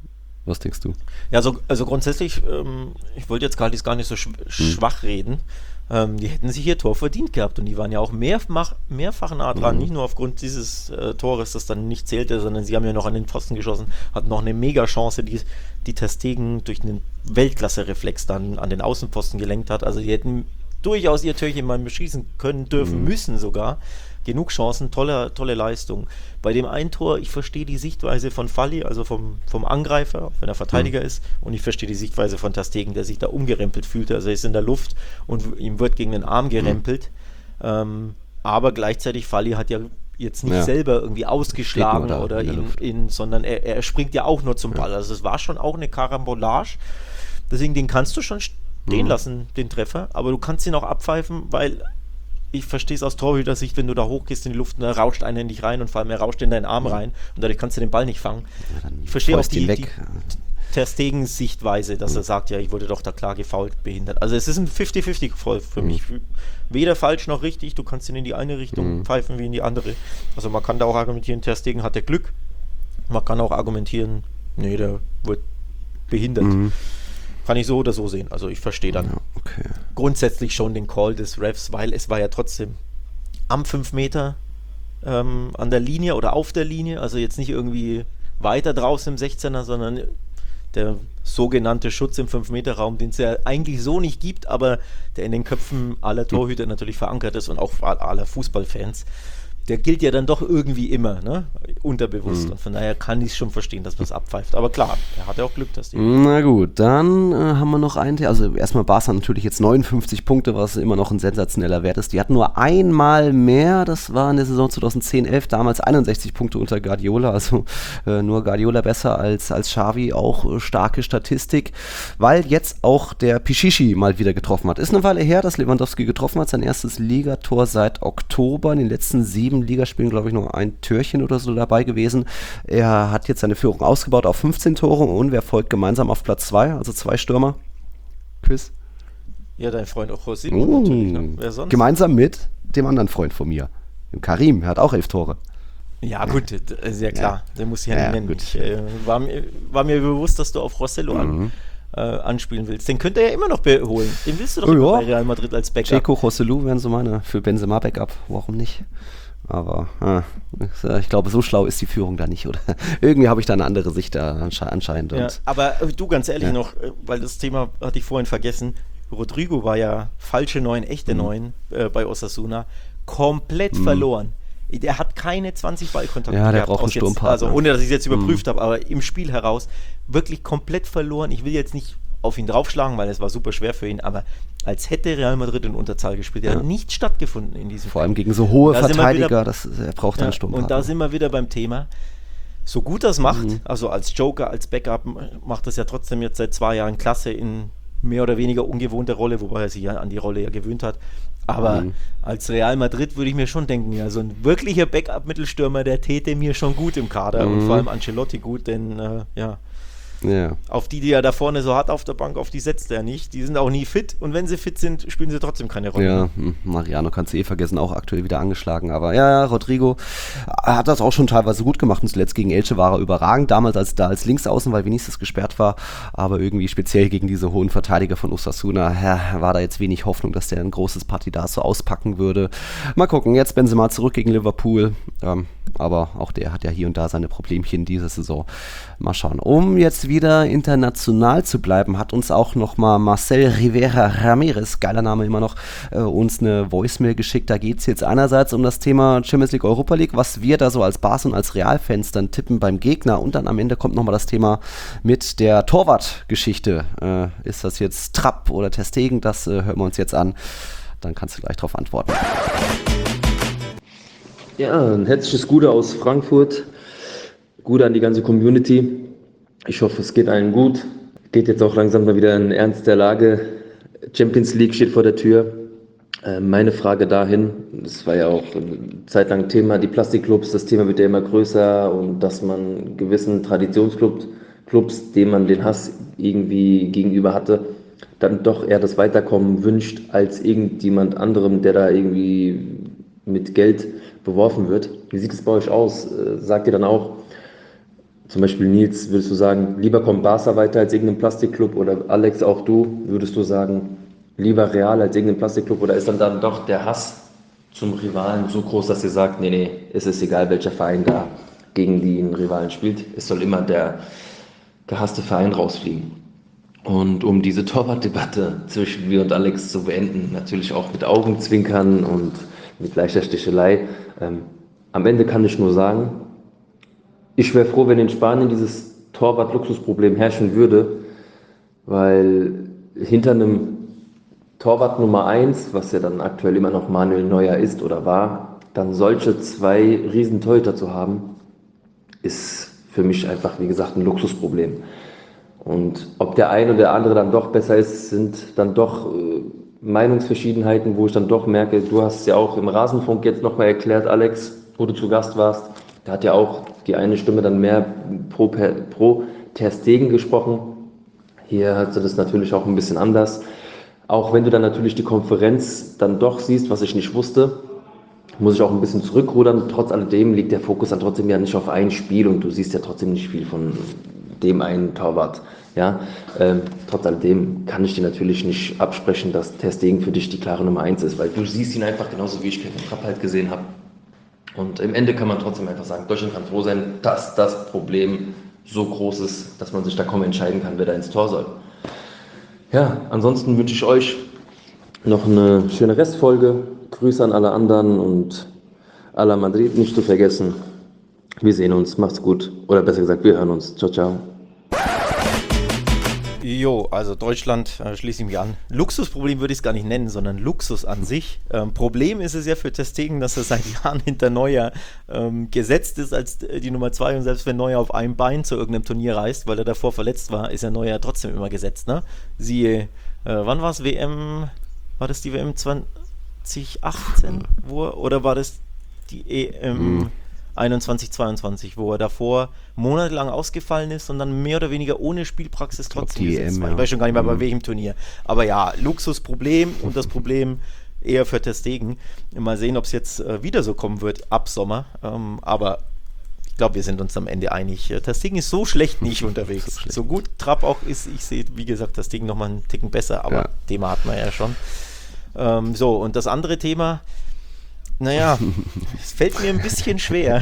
Was denkst du? Ja, also, also grundsätzlich, ähm, ich wollte jetzt gar nicht, gar nicht so sch- schwach hm. reden. Ähm, die hätten sich ihr Tor verdient gehabt und die waren ja auch mehrfach, mehrfach nah dran, mhm. nicht nur aufgrund dieses äh, Tores, das dann nicht zählte, sondern sie haben ja noch an den Pfosten geschossen, hatten noch eine Mega-Chance, die, die Ter Stegen durch einen Weltklasse-Reflex dann an den Außenpfosten gelenkt hat. Also die hätten durchaus ihr Türchen mal beschießen können, dürfen, mhm. müssen sogar. Genug Chancen, tolle, tolle Leistung. Bei dem einen Tor, ich verstehe die Sichtweise von Falli, also vom, vom Angreifer, wenn er Verteidiger mhm. ist, und ich verstehe die Sichtweise von Ter Stegen, der sich da umgerempelt fühlte. Also er ist in der Luft und ihm wird gegen den Arm gerempelt. Mhm. Ähm, aber gleichzeitig, Falli hat ja jetzt nicht ja. selber irgendwie ausgeschlagen oder ihn, ihn, sondern er, er springt ja auch nur zum Ball. Also es war schon auch eine Karambolage. Deswegen, den kannst du schon stehen mhm. lassen, den Treffer, aber du kannst ihn auch abpfeifen, weil ich verstehe es aus Torhüter-Sicht, wenn du da hochgehst in die Luft und da rauscht einer in dich rein und vor allem er rauscht in deinen Arm mhm. rein und dadurch kannst du den Ball nicht fangen. Ja, ich verstehe auch die, die Ter Stegens Sichtweise, dass mhm. er sagt, ja, ich wurde doch da klar gefoult, behindert. Also es ist ein fifty fifty Fall für mhm. mich. Weder falsch noch richtig, du kannst ihn in die eine Richtung mhm. pfeifen wie in die andere. Also man kann da auch argumentieren, Ter Stegen hat der Glück. Man kann auch argumentieren, nee, der wird behindert. Mhm. Kann ich so oder so sehen. Also ich verstehe dann ja, okay. grundsätzlich schon den Call des Refs, weil es war ja trotzdem am fünf Meter ähm, an der Linie oder auf der Linie, also jetzt nicht irgendwie weiter draußen im sechzehner, sondern der sogenannte Schutz im fünf Meter Raum, den es ja eigentlich so nicht gibt, aber der in den Köpfen aller Torhüter natürlich verankert ist und auch aller Fußballfans. Der gilt ja dann doch irgendwie immer, ne? Unterbewusst. Mhm. Und von daher kann ich es schon verstehen, dass man es abpfeift. Aber klar, er hat ja auch Glück, dass die. Na gut, dann äh, haben wir noch einen. Also erstmal Barca natürlich jetzt neunundfünfzig Punkte, was immer noch ein sensationeller Wert ist. Die hatten nur einmal mehr, das war in der Saison zweitausendzehn elf, damals einundsechzig Punkte unter Guardiola. Also äh, nur Guardiola besser als, als Xavi, auch äh, starke Statistik. Weil jetzt auch der Pichichi mal wieder getroffen hat. Ist eine Weile her, dass Lewandowski getroffen hat. Sein erstes Ligator seit Oktober. In den letzten sieben Ligaspielen, glaube ich, noch ein Türchen oder so dabei gewesen. Er hat jetzt seine Führung ausgebaut auf fünfzehn Tore und wer folgt gemeinsam auf Platz zwei, also zwei Stürmer. Chris? Ja, dein Freund auch José. Oh, natürlich. Ne? Wer sonst? Gemeinsam mit dem anderen Freund von mir, dem Karim. Er hat auch elf Tore. Ja, gut, ist ja klar. Ja. Den muss ich ja, ja nicht nennen. Ich, äh, war, mir, war mir bewusst, dass du auf Rossello mhm. an, äh, anspielen willst. Den könnte er ja immer noch beholen. Den willst du doch oh, immer ja. bei Real Madrid als Backup. Checo, Rossello wären so meine für Benzema Backup. Warum nicht? Aber äh, ich glaube, so schlau ist die Führung da nicht, oder? Irgendwie habe ich da eine andere Sicht da anscheinend. Ja, aber du, ganz ehrlich ja. noch, weil das Thema hatte ich vorhin vergessen, Rodrigo war ja falsche Neun, echte mhm. Neun äh, bei Osasuna, komplett mhm. verloren. Der hat keine zwanzig Ballkontakte ja, der gehabt. Braucht einen Sturmpartner. Also ohne, dass ich es jetzt überprüft mhm. habe, aber im Spiel heraus wirklich komplett verloren. Ich will jetzt nicht auf ihn draufschlagen, weil es war super schwer für ihn, aber als hätte Real Madrid in Unterzahl gespielt. Der ja. hat nicht stattgefunden in diesem Vor allem gegen so hohe da Verteidiger, wieder, das, er braucht ja, einen Sturmpartner. Und da sind wir wieder beim Thema, so gut das macht, mhm. also als Joker, als Backup, macht das ja trotzdem jetzt seit zwei Jahren klasse in mehr oder weniger ungewohnte Rolle, wobei er sich ja an die Rolle ja gewöhnt hat. Aber mhm. als Real Madrid würde ich mir schon denken, ja, so ein wirklicher Backup-Mittelstürmer, der täte mir schon gut im Kader mhm. und vor allem Ancelotti gut, denn äh, ja, Ja. auf die, die er da vorne so hat auf der Bank, auf die setzt er nicht. Die sind auch nie fit und wenn sie fit sind, spielen sie trotzdem keine Rolle. Ja, Mariano kannst du eh vergessen, auch aktuell wieder angeschlagen. Aber ja, ja, Rodrigo hat das auch schon teilweise gut gemacht und zuletzt gegen Elche war er überragend. Damals als da als Linksaußen, weil Vinicius gesperrt war, aber irgendwie speziell gegen diese hohen Verteidiger von Osasuna, ja, war da jetzt wenig Hoffnung, dass der ein großes Partidas so auspacken würde. Mal gucken, jetzt Benzema zurück gegen Liverpool. Ähm, aber auch der hat ja hier und da seine Problemchen diese Saison. Mal schauen. Um jetzt wieder international zu bleiben, hat uns auch nochmal Marcel Rivera Ramirez, geiler Name immer noch, äh, uns eine Voicemail geschickt. Da geht es jetzt einerseits um das Thema Champions League, Europa League, was wir da so als Bas und als Real-Fans dann tippen beim Gegner, und dann am Ende kommt nochmal das Thema mit der Torwart-Geschichte. Äh, ist das jetzt Trapp oder Ter Stegen? Das äh, hören wir uns jetzt an. Dann kannst du gleich darauf antworten. Ja, ein herzliches Gute aus Frankfurt. Gute an die ganze Community. Ich hoffe, es geht allen gut. Geht jetzt auch langsam mal wieder in Ernst der Lage. Champions League steht vor der Tür. Äh, meine Frage dahin, das war ja auch eine Zeit lang Thema, die Plastikclubs, das Thema wird ja immer größer und dass man gewissen Traditionsclubs, Clubs, denen man den Hass irgendwie gegenüber hatte, dann doch eher das Weiterkommen wünscht als irgendjemand anderem, der da irgendwie mit Geld beworfen wird. Wie sieht es bei euch aus? Sagt ihr dann auch, zum Beispiel Nils, würdest du sagen, lieber kommt Barca weiter als irgendein Plastikclub, oder Alex, auch du, würdest du sagen, lieber Real als irgendein Plastikclub, oder ist dann, dann doch der Hass zum Rivalen so groß, dass ihr sagt, nee, nee, es ist egal, welcher Verein da gegen den Rivalen spielt, es soll immer der gehasste Verein rausfliegen? Und um diese Torwartdebatte zwischen mir und Alex zu beenden, natürlich auch mit Augenzwinkern und mit leichter Stichelei. Ähm, am Ende kann ich nur sagen, ich wäre froh, wenn in Spanien dieses Torwart-Luxusproblem herrschen würde, weil hinter einem Torwart Nummer eins, was ja dann aktuell immer noch Manuel Neuer ist oder war, dann solche zwei riesen Torhüter zu haben, ist für mich einfach, wie gesagt, ein Luxusproblem. Und ob der eine oder der andere dann doch besser ist, sind dann doch äh, Meinungsverschiedenheiten, wo ich dann doch merke, du hast es ja auch im Rasenfunk jetzt nochmal erklärt, Alex, wo du zu Gast warst, da hat ja auch die eine Stimme dann mehr pro, pro Ter Stegen gesprochen. Hier hat sie das natürlich auch ein bisschen anders. Auch wenn du dann natürlich die Konferenz dann doch siehst, was ich nicht wusste, muss ich auch ein bisschen zurückrudern. Trotz alledem liegt der Fokus dann trotzdem ja nicht auf ein Spiel und du siehst ja trotzdem nicht viel von dem einen Torwart. Ja, ähm, trotz alledem kann ich dir natürlich nicht absprechen, dass Ter Stegen für dich die klare Nummer eins ist, weil du siehst ihn einfach genauso, wie ich Kevin Trapp halt gesehen habe. Und im Ende kann man trotzdem einfach sagen, Deutschland kann froh sein, dass das Problem so groß ist, dass man sich da kaum entscheiden kann, wer da ins Tor soll. Ja, ansonsten wünsche ich euch noch eine schöne Restfolge. Grüße an alle anderen und à la Madrid nicht zu vergessen. Wir sehen uns, macht's gut. Oder besser gesagt, wir hören uns. Ciao, ciao. Jo, also Deutschland, äh, schließe ich mich an. Luxusproblem würde ich es gar nicht nennen, sondern Luxus an sich. Ähm, Problem ist es ja für Ter Stegen, dass er seit Jahren hinter Neuer ähm, gesetzt ist als die Nummer zwei, und selbst wenn Neuer auf einem Bein zu irgendeinem Turnier reist, weil er davor verletzt war, ist er Neuer trotzdem immer gesetzt. Ne? Siehe, äh, wann war es, W M, war das die W M zwanzig achtzehn, wo er, oder war das die E M mhm. einundzwanzig zweiundzwanzig, wo er davor monatelang ausgefallen ist und dann mehr oder weniger ohne Spielpraxis trotzdem die gesetzt E M, war. ja. Ich weiß schon gar nicht mehr, bei mhm. welchem Turnier. Aber ja, Luxusproblem, und das Problem eher für Ter Stegen. Mal sehen, ob es jetzt äh, wieder so kommen wird ab Sommer. Ähm, aber ich glaube, wir sind uns am Ende einig. Ter Stegen ist so schlecht nicht unterwegs. So, schlecht. So gut Trapp auch ist, ich sehe, wie gesagt, Ter Stegen nochmal einen Ticken besser, aber ja. Thema hatten wir ja schon. Ähm, so, und das andere Thema, naja, es fällt mir ein bisschen schwer,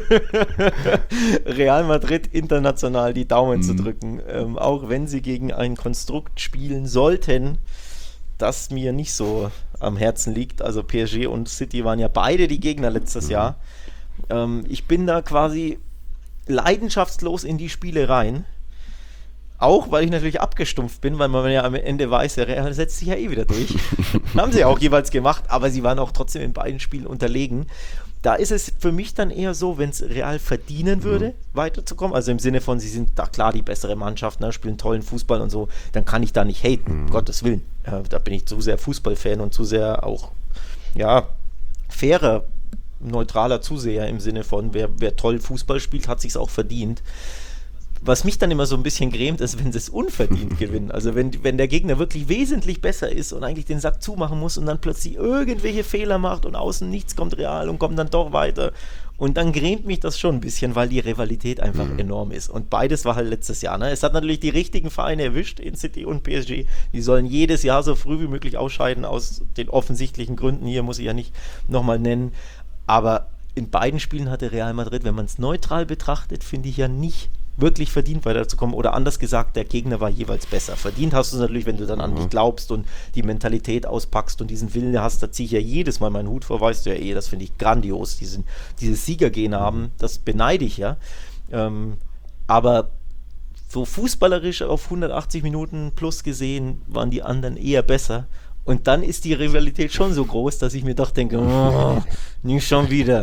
Real Madrid international die Daumen mhm. zu drücken, ähm, auch wenn sie gegen ein Konstrukt spielen sollten, das mir nicht so am Herzen liegt. Also P S G und City waren ja beide die Gegner letztes mhm. Jahr. Ähm, ich bin da quasi leidenschaftslos in die Spiele rein, Auch, weil ich natürlich abgestumpft bin, weil man ja am Ende weiß, der Real setzt sich ja eh wieder durch. Haben sie auch jeweils gemacht, aber sie waren auch trotzdem in beiden Spielen unterlegen. Da ist es für mich dann eher so, wenn es Real verdienen würde, mhm. weiterzukommen, also im Sinne von, sie sind da klar die bessere Mannschaft, ne, spielen tollen Fußball und so, dann kann ich da nicht haten, mhm. um Gottes Willen. Äh, da bin ich zu sehr Fußballfan und zu sehr auch, ja, fairer, neutraler Zuseher im Sinne von, wer, wer toll Fußball spielt, hat sich's auch verdient. Was mich dann immer so ein bisschen grämt, ist, wenn sie es unverdient gewinnen. Also wenn, wenn der Gegner wirklich wesentlich besser ist und eigentlich den Sack zumachen muss und dann plötzlich irgendwelche Fehler macht und außen nichts kommt Real und kommt dann doch weiter. Und dann grämt mich das schon ein bisschen, weil die Rivalität einfach mhm. enorm ist. Und beides war halt letztes Jahr. Ne? Es hat natürlich die richtigen Vereine erwischt, in City und P S G. Die sollen jedes Jahr so früh wie möglich ausscheiden, aus den offensichtlichen Gründen. Hier muss ich ja nicht nochmal nennen. Aber in beiden Spielen hatte Real Madrid, wenn man es neutral betrachtet, finde ich ja nicht wirklich verdient weiterzukommen, oder anders gesagt, der Gegner war jeweils besser. Verdient hast du es natürlich, wenn du dann an dich glaubst und die Mentalität auspackst und diesen Willen hast, da ziehe ich ja jedes Mal meinen Hut vor, weißt du ja eh, das finde ich grandios, diesen, dieses Siegergehen haben, das beneide ich ja. Ähm, aber so fußballerisch auf hundertachtzig Minuten plus gesehen, waren die anderen eher besser. Und dann ist die Rivalität schon so groß, dass ich mir doch denke, oh, nicht schon wieder.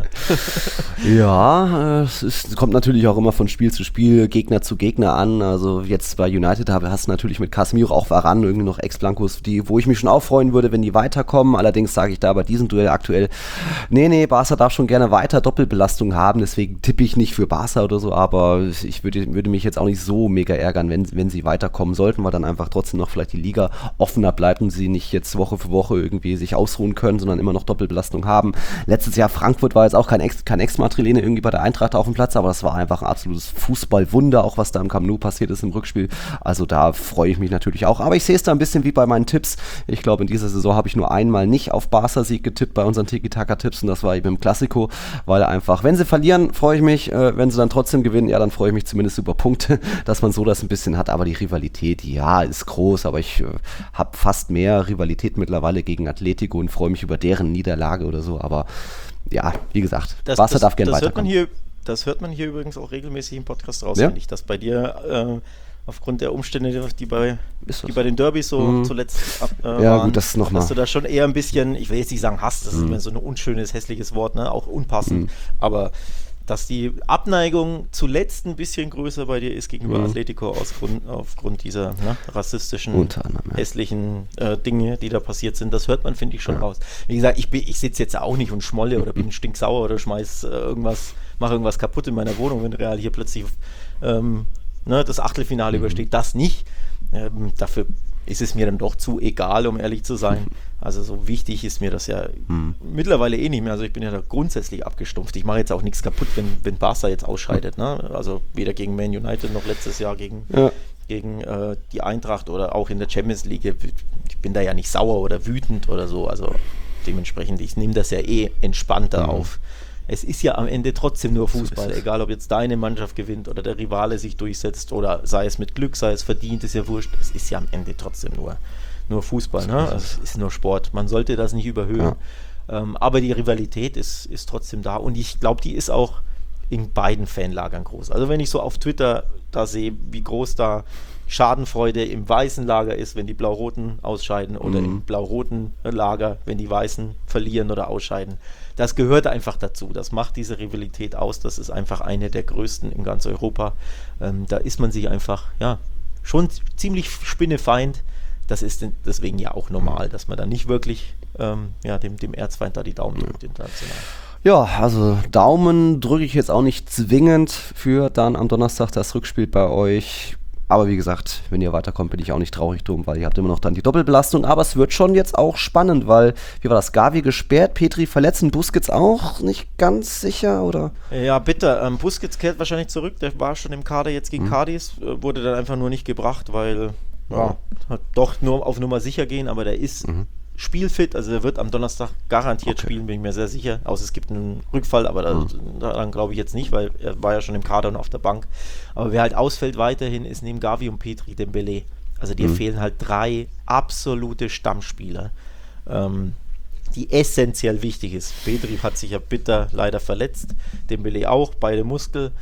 Ja, es ist, kommt natürlich auch immer von Spiel zu Spiel, Gegner zu Gegner an. Also jetzt bei United hast du natürlich mit Casemiro auch Varane irgendwie noch Ex-Blancos, die, wo ich mich schon auch freuen würde, wenn die weiterkommen. Allerdings sage ich da bei diesem Duell aktuell, nee, nee, Barca darf schon gerne weiter Doppelbelastung haben, deswegen tippe ich nicht für Barca oder so, aber ich würde, würde mich jetzt auch nicht so mega ärgern, wenn, wenn sie weiterkommen sollten, weil dann einfach trotzdem noch vielleicht die Liga offener bleibt und sie nicht jetzt Woche für Woche irgendwie sich ausruhen können, sondern immer noch Doppelbelastung haben. Letztes Jahr Frankfurt war jetzt auch kein Ex, kein Ex-Madrilene irgendwie bei der Eintracht auf dem Platz, aber das war einfach ein absolutes Fußballwunder, auch was da im Camp Nou passiert ist im Rückspiel. Also da freue ich mich natürlich auch. Aber ich sehe es da ein bisschen wie bei meinen Tipps. Ich glaube, in dieser Saison habe ich nur einmal nicht auf Barca-Sieg getippt bei unseren Tiki-Taka-Tipps und das war eben im Klassiko, weil einfach, wenn sie verlieren, freue ich mich. Äh, wenn sie dann trotzdem gewinnen, ja, dann freue ich mich zumindest über Punkte, dass man so das ein bisschen hat. Aber die Rivalität, ja, ist groß, aber ich äh, habe fast mehr Rivalität mittlerweile gegen Atletico und freue mich über deren Niederlage oder so, aber ja, wie gesagt, das, Barca das, darf gerne das weiterkommen. Hört man hier, das hört man hier übrigens auch regelmäßig im Podcast raus, Ja? finde ich, dass bei dir äh, aufgrund der Umstände, die bei, die bei so? den Derbys so Mhm. zuletzt ab, äh, Ja, waren, gut, das noch mal. dass du da schon eher ein bisschen, ich will jetzt nicht sagen Hass, das Mhm. ist immer so ein unschönes, hässliches Wort, ne? Auch unpassend, Mhm. aber dass die Abneigung zuletzt ein bisschen größer bei dir ist gegenüber Mhm. Atletico aus Grund, aufgrund dieser ne, rassistischen, Unter anderem, ja. hässlichen äh, Dinge, die da passiert sind. Das hört man, finde ich, schon Ja. raus. Wie gesagt, ich, bin- ich sitze jetzt auch nicht und schmolle oder bin stinksauer oder schmeiß äh, irgendwas, mache irgendwas kaputt in meiner Wohnung, wenn Real hier plötzlich ähm, ne, das Achtelfinale Mhm. übersteht. Das nicht. Ähm, dafür ist es mir dann doch zu egal, um ehrlich zu sein. Also so wichtig ist mir das ja Mhm. mittlerweile eh nicht mehr. Also ich bin ja da grundsätzlich abgestumpft. Ich mache jetzt auch nichts kaputt, wenn, wenn Barca jetzt ausscheidet. Ne? Also weder gegen Man United noch letztes Jahr gegen, Ja. gegen äh, die Eintracht oder auch in der Champions League. Ich bin da ja nicht sauer oder wütend oder so. Also dementsprechend, ich nehme das ja eh entspannter Mhm. auf. Es ist ja am Ende trotzdem nur Fußball, egal ob jetzt deine Mannschaft gewinnt oder der Rivale sich durchsetzt oder sei es mit Glück, sei es verdient, ist ja wurscht. Es ist ja am Ende trotzdem nur, nur Fußball, ne? Also es ist nur Sport. Man sollte das nicht überhöhen. Ja. Ähm, aber die Rivalität ist, ist trotzdem da und ich glaube, die ist auch in beiden Fanlagern groß. Also wenn ich so auf Twitter da sehe, wie groß da Schadenfreude im weißen Lager ist, wenn die Blau-Roten ausscheiden oder Mhm. im blau-roten Lager, wenn die Weißen verlieren oder ausscheiden. Das gehört einfach dazu. Das macht diese Rivalität aus. Das ist einfach eine der größten in ganz Europa. Ähm, da ist man sich einfach, ja, schon ziemlich spinnefeind. Das ist deswegen ja auch normal, dass man da nicht wirklich ähm, ja, dem, dem Erzfeind da die Daumen drückt international. Ja, also Daumen drücke ich jetzt auch nicht zwingend für dann am Donnerstag das Rückspiel bei euch. Aber wie gesagt, wenn ihr weiterkommt, bin ich auch nicht traurig drum, weil ihr habt immer noch dann die Doppelbelastung. Aber es wird schon jetzt auch spannend, weil, wie war das, Gavi gesperrt, Petri verletzt und Busquets auch nicht ganz sicher, oder? Ja, bitter. Ähm, Busquets kehrt wahrscheinlich zurück. Der war schon im Kader jetzt gegen Mhm. Cadiz. Äh, wurde dann einfach nur nicht gebracht, weil ja, Ja. hat doch nur auf Nummer sicher gehen, aber der ist Mhm. spielfit. Also er wird am Donnerstag garantiert Okay. spielen, bin ich mir sehr sicher. Außer es gibt einen Rückfall, aber da, Mhm. daran glaube ich jetzt nicht, weil er war ja schon im Kader und auf der Bank. Aber wer halt ausfällt weiterhin, ist neben Gavi und Petri Dembélé. Also dir Mhm. fehlen halt drei absolute Stammspieler. Ähm, die essentiell wichtig ist. Petri hat sich ja bitter leider verletzt, Dembélé auch, beide Muskel.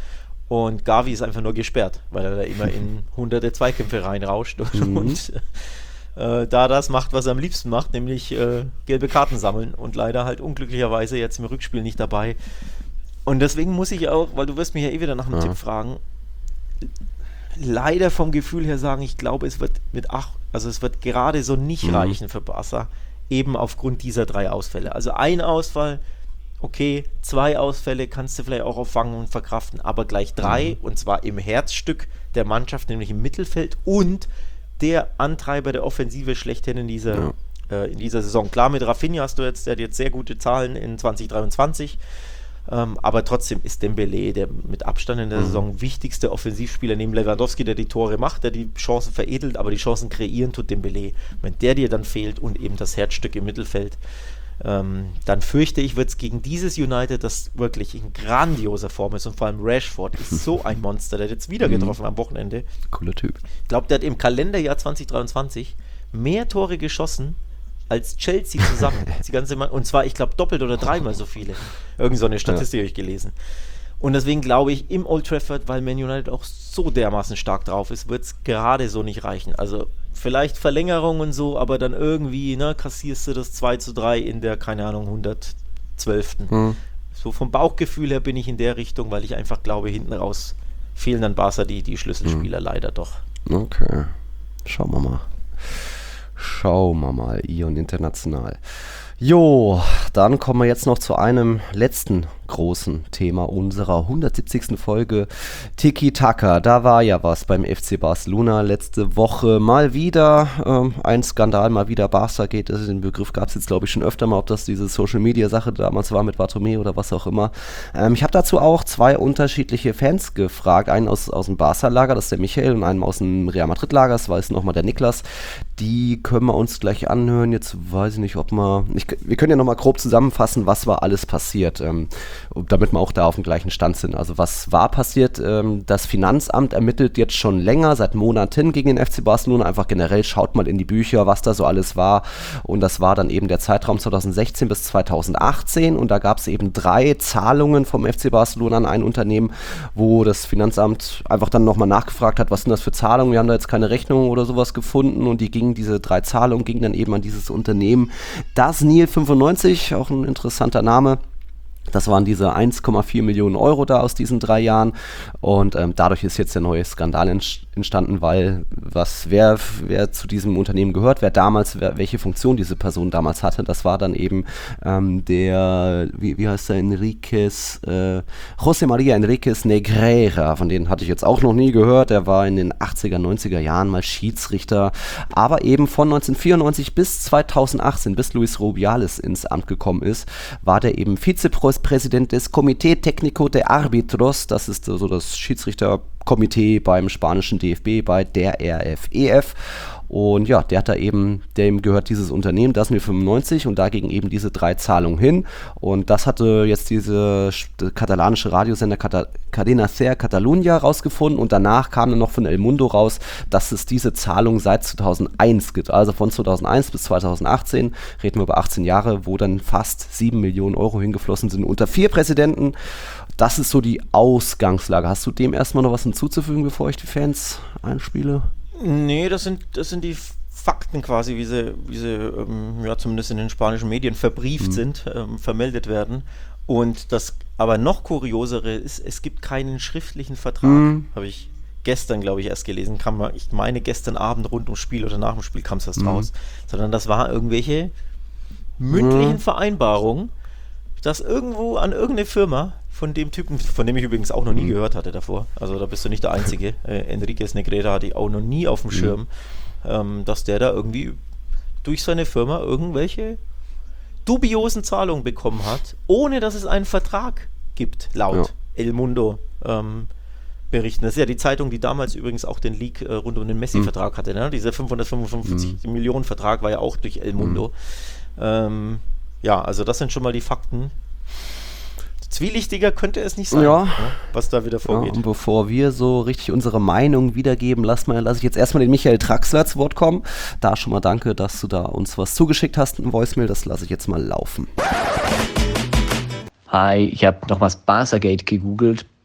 Und Gavi ist einfach nur gesperrt, weil er da immer in hunderte Zweikämpfe reinrauscht und, mhm. und äh, da das macht, was er am liebsten macht, nämlich äh, gelbe Karten sammeln und leider halt unglücklicherweise jetzt im Rückspiel nicht dabei. Und deswegen muss ich auch, weil du wirst mich ja eh wieder nach einem ja. Tipp fragen, leider vom Gefühl her sagen, ich glaube, es wird mit ach, also es wird gerade so nicht mhm. reichen für Barca, eben aufgrund dieser drei Ausfälle. Also ein Ausfall, okay, zwei Ausfälle kannst du vielleicht auch auffangen und verkraften, aber gleich drei, mhm. und zwar im Herzstück der Mannschaft, nämlich im Mittelfeld und der Antreiber der Offensive schlechthin in dieser, ja. äh, in dieser Saison. Klar, mit Rafinha hast du jetzt, der hat jetzt sehr gute Zahlen in zwanzig dreiundzwanzig, ähm, aber trotzdem ist Dembélé der mit Abstand in der mhm. Saison wichtigste Offensivspieler neben Lewandowski, der die Tore macht, der die Chancen veredelt, aber die Chancen kreieren tut Dembélé. Wenn der dir dann fehlt und eben das Herzstück im Mittelfeld, Ähm, dann fürchte ich, wird es gegen dieses United, das wirklich in grandioser Form ist und vor allem Rashford ist so ein Monster, der hat jetzt wieder getroffen am Wochenende. Cooler Typ. Ich glaube, der hat im Kalenderjahr zwanzig dreiundzwanzig mehr Tore geschossen als Chelsea zusammen. Die ganze Mann- und zwar, ich glaube, doppelt oder dreimal so viele. Irgend so eine Statistik ja. habe ich gelesen. Und deswegen glaube ich, im Old Trafford, weil Man United auch so dermaßen stark drauf ist, wird es gerade so nicht reichen. Also vielleicht Verlängerung und so, aber dann irgendwie, ne, kassierst du das zwei zu drei in der, keine Ahnung, hundertzwölften Mhm. So vom Bauchgefühl her bin ich in der Richtung, weil ich einfach glaube, hinten raus fehlen dann Barca die, die Schlüsselspieler mhm. leider doch. Okay, schauen wir mal. Schauen wir mal, Ion International. Jo, dann kommen wir jetzt noch zu einem letzten großen Thema unserer hundertsiebzigsten Folge, Tiki-Taka. Da war ja was beim F C Barcelona letzte Woche. Mal wieder ähm, ein Skandal, mal wieder Barca geht. Also den Begriff gab es jetzt, glaube ich, schon öfter mal, ob das diese Social-Media-Sache damals war mit Bartomeu oder was auch immer. Ähm, ich habe dazu auch zwei unterschiedliche Fans gefragt. Einen aus, aus dem Barca-Lager, das ist der Michael, und einen aus dem Real Madrid-Lager, das war jetzt nochmal der Niklas. Die können wir uns gleich anhören. Jetzt weiß ich nicht, ob wir... Ich, wir können ja nochmal grob zusammenfassen, was war alles passiert, ähm, damit wir auch da auf dem gleichen Stand sind. Also was war passiert? Ähm, das Finanzamt ermittelt jetzt schon länger, seit Monaten gegen den F C Barcelona. Einfach generell schaut mal in die Bücher, was da so alles war. Und das war dann eben der Zeitraum zweitausendsechzehn bis zweitausendachtzehn. Und da gab es eben drei Zahlungen vom F C Barcelona an ein Unternehmen, wo das Finanzamt einfach dann nochmal nachgefragt hat, was sind das für Zahlungen? Wir haben da jetzt keine Rechnung oder sowas gefunden. Und die gingen, diese drei Zahlungen gingen dann eben an dieses Unternehmen. Das Nil fünfundneunzig, auch ein interessanter Name. Das waren diese eins Komma vier Millionen Euro da aus diesen drei Jahren und ähm, dadurch ist jetzt der neue Skandal entstanden, weil was wer, wer zu diesem Unternehmen gehört, wer damals, wer, welche Funktion diese Person damals hatte, das war dann eben ähm, der, wie, wie heißt der, Enriquez, äh, José María Enríquez Negreira, von denen hatte ich jetzt auch noch nie gehört, der war in den achtziger, neunziger Jahren mal Schiedsrichter, aber eben von neunzehnhundertvierundneunzig bis zweitausendachtzehn, bis Luis Rubiales ins Amt gekommen ist, war der eben Vizepräsident Präsident des Comité Técnico de Árbitros, das ist so das Schiedsrichterkomitee beim spanischen D F B, bei der R F E F. Und ja, der hat da eben, dem gehört dieses Unternehmen, das Nil fünfundneunzig und dagegen eben diese drei Zahlungen hin. Und das hatte jetzt diese katalanische Radiosender Cadena Ser Catalunya rausgefunden und danach kam dann noch von El Mundo raus, dass es diese Zahlung seit zweitausendeins gibt. Also von zweitausendeins bis zweitausendachtzehn, reden wir über achtzehn Jahre, wo dann fast sieben Millionen Euro hingeflossen sind unter vier Präsidenten. Das ist so die Ausgangslage. Hast du dem erstmal noch was hinzuzufügen, bevor ich die Fans einspiele? Nee, das sind, das sind die Fakten quasi, wie sie, wie sie ähm, ja, zumindest in den spanischen Medien verbrieft mhm. sind, ähm, vermeldet werden. Und das aber noch kuriosere ist, es gibt keinen schriftlichen Vertrag. Mhm. Habe ich gestern, glaube ich, erst gelesen. Kam mal, ich meine, gestern Abend rund ums Spiel oder nach dem Spiel kam es erst mhm. raus. Sondern das war irgendwelche mündlichen mhm. Vereinbarungen, dass irgendwo an irgendeine Firma von dem Typen, von dem ich übrigens auch noch nie mhm. gehört hatte davor, also da bist du nicht der Einzige, äh, Enriquez Negreira hatte ich auch noch nie auf dem mhm. Schirm, ähm, dass der da irgendwie durch seine Firma irgendwelche dubiosen Zahlungen bekommen hat, ohne dass es einen Vertrag gibt, laut ja. El Mundo ähm, berichten. Das ist ja die Zeitung, die damals übrigens auch den Leak äh, rund um den Messi-Vertrag mhm. hatte, ne? Dieser fünfhundertfünfundfünfzig mhm. Millionen Vertrag war ja auch durch El Mundo. Mhm. Ähm, ja, also das sind schon mal die Fakten. Zwielichtiger könnte es nicht sein, ja. was da wieder vorgeht. Ja, und bevor wir so richtig unsere Meinung wiedergeben, lass, mal, lass ich jetzt erstmal den Michael Traxler zu Wort kommen. Da schon mal danke, dass du da uns was zugeschickt hast, ein Voicemail, das lasse ich jetzt mal laufen. Hi, ich habe nochmals Barca-Gate gegoogelt.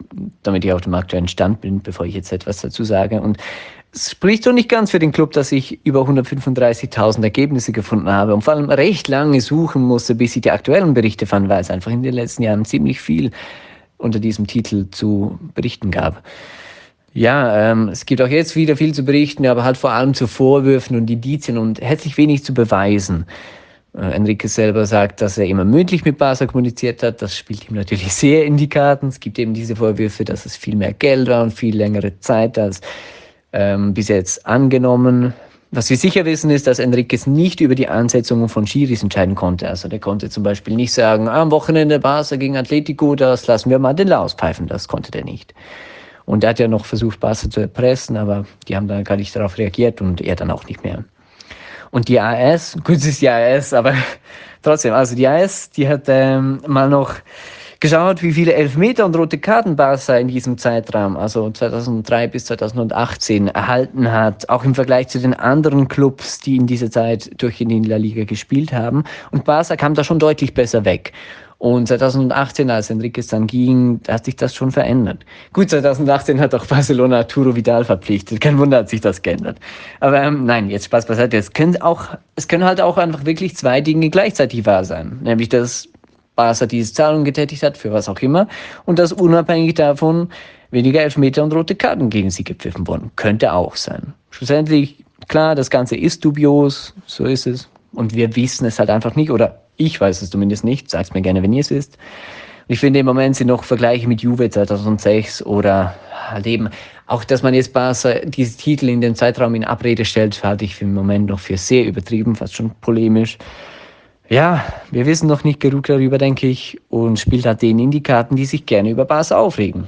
damit ich auf dem aktuellen Stand bin, bevor ich jetzt etwas dazu sage. Und es spricht doch nicht ganz für den Club, dass ich über hundertfünfunddreißigtausend Ergebnisse gefunden habe und vor allem recht lange suchen musste, bis ich die aktuellen Berichte fand, weil es einfach in den letzten Jahren ziemlich viel unter diesem Titel zu berichten gab. Ja, ähm, es gibt auch jetzt wieder viel zu berichten, aber halt vor allem zu Vorwürfen und Indizien und herzlich wenig zu beweisen. Äh, Enrique selber sagt, dass er immer mündlich mit Barca kommuniziert hat. Das spielt ihm natürlich sehr in die Karten. Es gibt eben diese Vorwürfe, dass es viel mehr Geld war und viel längere Zeit als ähm, bis jetzt angenommen. Was wir sicher wissen, ist, dass Enriquez nicht über die Ansetzungen von Schiris entscheiden konnte. Also der konnte zum Beispiel nicht sagen, ah, am Wochenende Barca gegen Atletico, das lassen wir Madela auspfeifen. Das konnte der nicht. Und er hat ja noch versucht, Barca zu erpressen, aber die haben dann gar nicht darauf reagiert und er dann auch nicht mehr. Und die A S, gut, es ist die A S, aber trotzdem, also die A S, die hat ähm, mal noch geschaut, wie viele Elfmeter und rote Karten Barca in diesem Zeitraum, also zweitausenddrei bis zweitausendachtzehn, erhalten hat, auch im Vergleich zu den anderen Clubs, die in dieser Zeit durch in die La Liga gespielt haben. Und Barca kam da schon deutlich besser weg. Und zweitausendachtzehn, als Enriquez dann ging, hat sich das schon verändert. Gut, zweitausendachtzehn hat auch Barcelona Arturo Vidal verpflichtet. Kein Wunder, hat sich das geändert. Aber ähm, nein, jetzt Spaß beiseite. Es können auch, es können halt auch einfach wirklich zwei Dinge gleichzeitig wahr sein. Nämlich, dass Barca diese Zahlung getätigt hat, für was auch immer, und dass unabhängig davon weniger Elfmeter und rote Karten gegen sie gepfiffen wurden. Könnte auch sein. Schlussendlich, klar, das Ganze ist dubios, so ist es. Und wir wissen es halt einfach nicht, oder ich weiß es zumindest nicht, sag's mir gerne, wenn ihr es wisst. Und ich finde, im Moment sind noch Vergleiche mit Juve zweitausendsechs oder halt eben, auch dass man jetzt Barca diese Titel in den Zeitraum in Abrede stellt, halte ich für im Moment noch für sehr übertrieben, fast schon polemisch. Ja, wir wissen noch nicht genug darüber, denke ich, und spielt halt denen in die Karten, die sich gerne über Barca aufregen.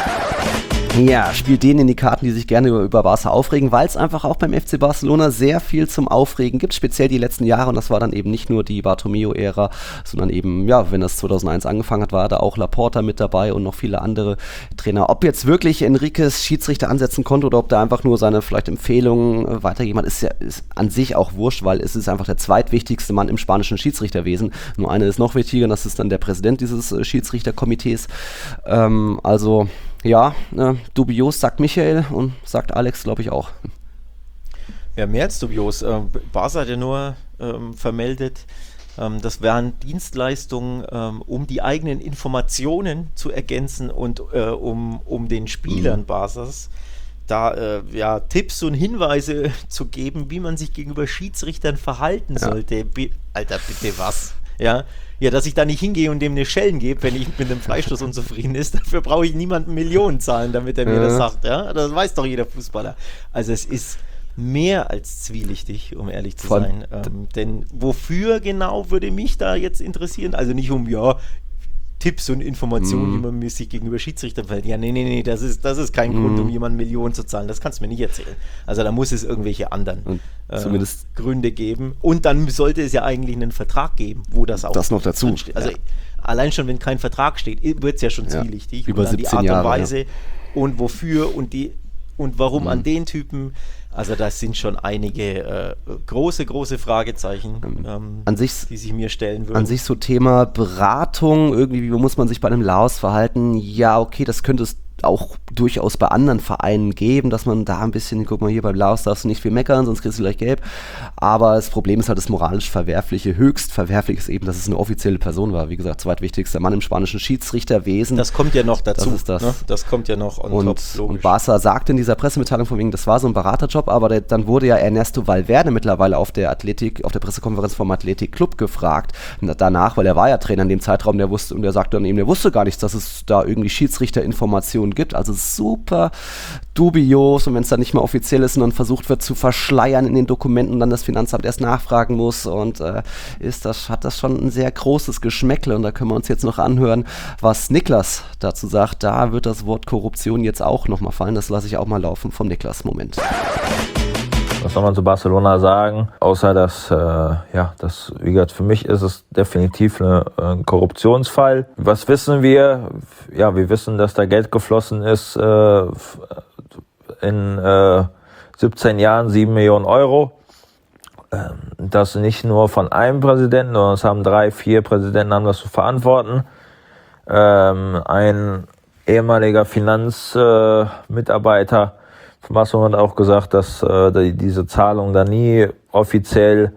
Ja, spielt denen in die Karten, die sich gerne über, über Barca aufregen, weil es einfach auch beim F C Barcelona sehr viel zum Aufregen gibt, speziell die letzten Jahre, und das war dann eben nicht nur die Bartomeu-Ära, sondern eben, ja, wenn das zweitausendeins angefangen hat, war da auch Laporta mit dabei und noch viele andere Trainer. Ob jetzt wirklich Enriquez Schiedsrichter ansetzen konnte oder ob der einfach nur seine vielleicht Empfehlungen weitergegeben hat, ist ja ist an sich auch wurscht, weil es ist einfach der zweitwichtigste Mann im spanischen Schiedsrichterwesen. Nur einer ist noch wichtiger, und das ist dann der Präsident dieses äh, Schiedsrichterkomitees. Ähm, also Ja, äh, dubios, sagt Michael, und sagt Alex, glaube ich, auch. Ja, mehr als dubios. Äh, Barca hat ja nur ähm, vermeldet, ähm, das wären Dienstleistungen, ähm, um die eigenen Informationen zu ergänzen und äh, um, um den Spielern mhm. Barcas da äh, ja, Tipps und Hinweise zu geben, wie man sich gegenüber Schiedsrichtern verhalten ja. sollte. Be- Alter, bitte was? Ja, Ja, dass ich da nicht hingehe und dem eine Schellen gebe, wenn ich mit einem Freistoß unzufrieden ist, dafür brauche ich niemanden Millionen zahlen, damit er mir ja. das sagt. Ja? Das weiß doch jeder Fußballer. Also es ist mehr als zwielichtig, um ehrlich zu Von sein. Ähm, denn wofür genau würde mich da jetzt interessieren? Also nicht um, ja, Tipps und Informationen, mm. wie man sich gegenüber Schiedsrichtern verhält. Ja, nee, nee, nee, das ist, das ist kein mm. Grund, um jemanden Millionen zu zahlen. Das kannst du mir nicht erzählen. Also da muss es irgendwelche anderen äh, zumindest Gründe geben. Und dann sollte es ja eigentlich einen Vertrag geben, wo das auch das noch dazu steht. Also ja. allein schon, wenn kein Vertrag steht, wird es ja schon ja. zwielichtig. Über und dann siebzehn die Art und Jahre, Weise ja. und wofür und die und warum mm. an den Typen. Also das sind schon einige äh, große, große Fragezeichen, ähm, an sich, die sich mir stellen würden. An sich so Thema Beratung, irgendwie, wie muss man sich bei einem Laos verhalten? Ja, okay, das könnte es auch durchaus bei anderen Vereinen geben, dass man da ein bisschen, guck mal hier, beim Laos darfst du nicht viel meckern, sonst kriegst du gleich gelb. Aber das Problem ist halt das moralisch Verwerfliche, höchst Verwerfliche ist eben, dass es eine offizielle Person war. Wie gesagt, zweitwichtigster Mann im spanischen Schiedsrichterwesen. Das kommt ja noch dazu. Das ist das. Ne? Das kommt ja noch on und, top, logisch. Und Barca sagte in dieser Pressemitteilung von wegen, das war so ein Beraterjob, aber der, dann wurde ja Ernesto Valverde mittlerweile auf der Athletik, auf der Pressekonferenz vom Athletic Club gefragt, danach, weil er war ja Trainer in dem Zeitraum, der wusste, und der sagte dann eben, der wusste gar nichts, dass es da irgendwie Schiedsrichterinformationen gibt, also super dubios, und wenn es dann nicht mehr offiziell ist und dann versucht wird zu verschleiern in den Dokumenten und dann das Finanzamt erst nachfragen muss, und äh, ist das, hat das schon ein sehr großes Geschmäckle, und da können wir uns jetzt noch anhören, was Niklas dazu sagt. Da wird das Wort Korruption jetzt auch nochmal fallen, das lasse ich auch mal laufen vom Niklas. Moment. Was soll man zu Barcelona sagen? Außer, dass, äh, ja, das, wie gesagt, für mich ist es definitiv eine, ein Korruptionsfall. Was wissen wir? Ja, wir wissen, dass da Geld geflossen ist äh, in äh, siebzehn Jahren, sieben Millionen Euro. Ähm, das nicht nur von einem Präsidenten, sondern es haben drei, vier Präsidenten haben das zu verantworten. Ähm, ein ehemaliger Finanzmitarbeiter äh, von Barcelona hat auch gesagt, dass äh, die, diese Zahlungen da nie offiziell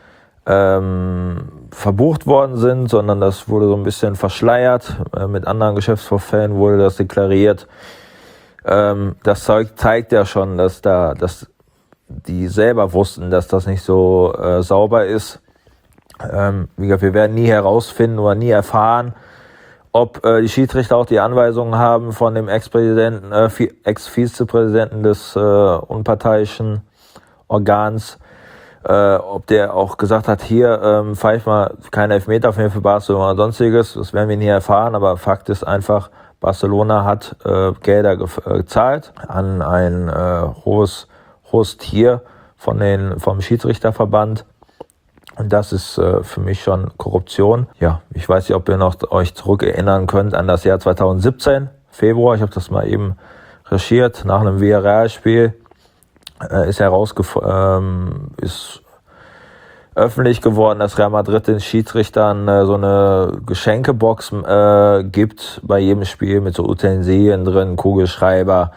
ähm, verbucht worden sind, sondern das wurde so ein bisschen verschleiert. Äh, mit anderen Geschäftsvorfällen wurde das deklariert. Ähm, das Zeug zeigt ja schon, dass da, dass die selber wussten, dass das nicht so äh, sauber ist. Ähm, wie gesagt, wir werden nie herausfinden oder nie erfahren, ob äh, die Schiedsrichter auch die Anweisungen haben von dem Ex-Präsidenten, äh, Ex-Vizepräsidenten des äh, unparteiischen Organs, äh, ob der auch gesagt hat, hier ähm, pfeift mal keine Elfmeter mehr für Barcelona oder sonstiges. Das werden wir nie erfahren, aber Fakt ist einfach, Barcelona hat äh, Gelder ge- äh, gezahlt an ein äh, hohes, hohes Tier von den, vom Schiedsrichterverband. Und das ist äh, für mich schon Korruption. Ja, ich weiß nicht, ob ihr noch euch zurückerinnern könnt an das Jahr zweitausendsiebzehn, Februar. Ich habe das mal eben recherchiert. Nach einem Villarreal-Spiel äh, ist herausgef- ähm, ist öffentlich geworden, dass Real Madrid den Schiedsrichtern äh, so eine Geschenkebox äh, gibt bei jedem Spiel mit so Utensilien drin, Kugelschreiber,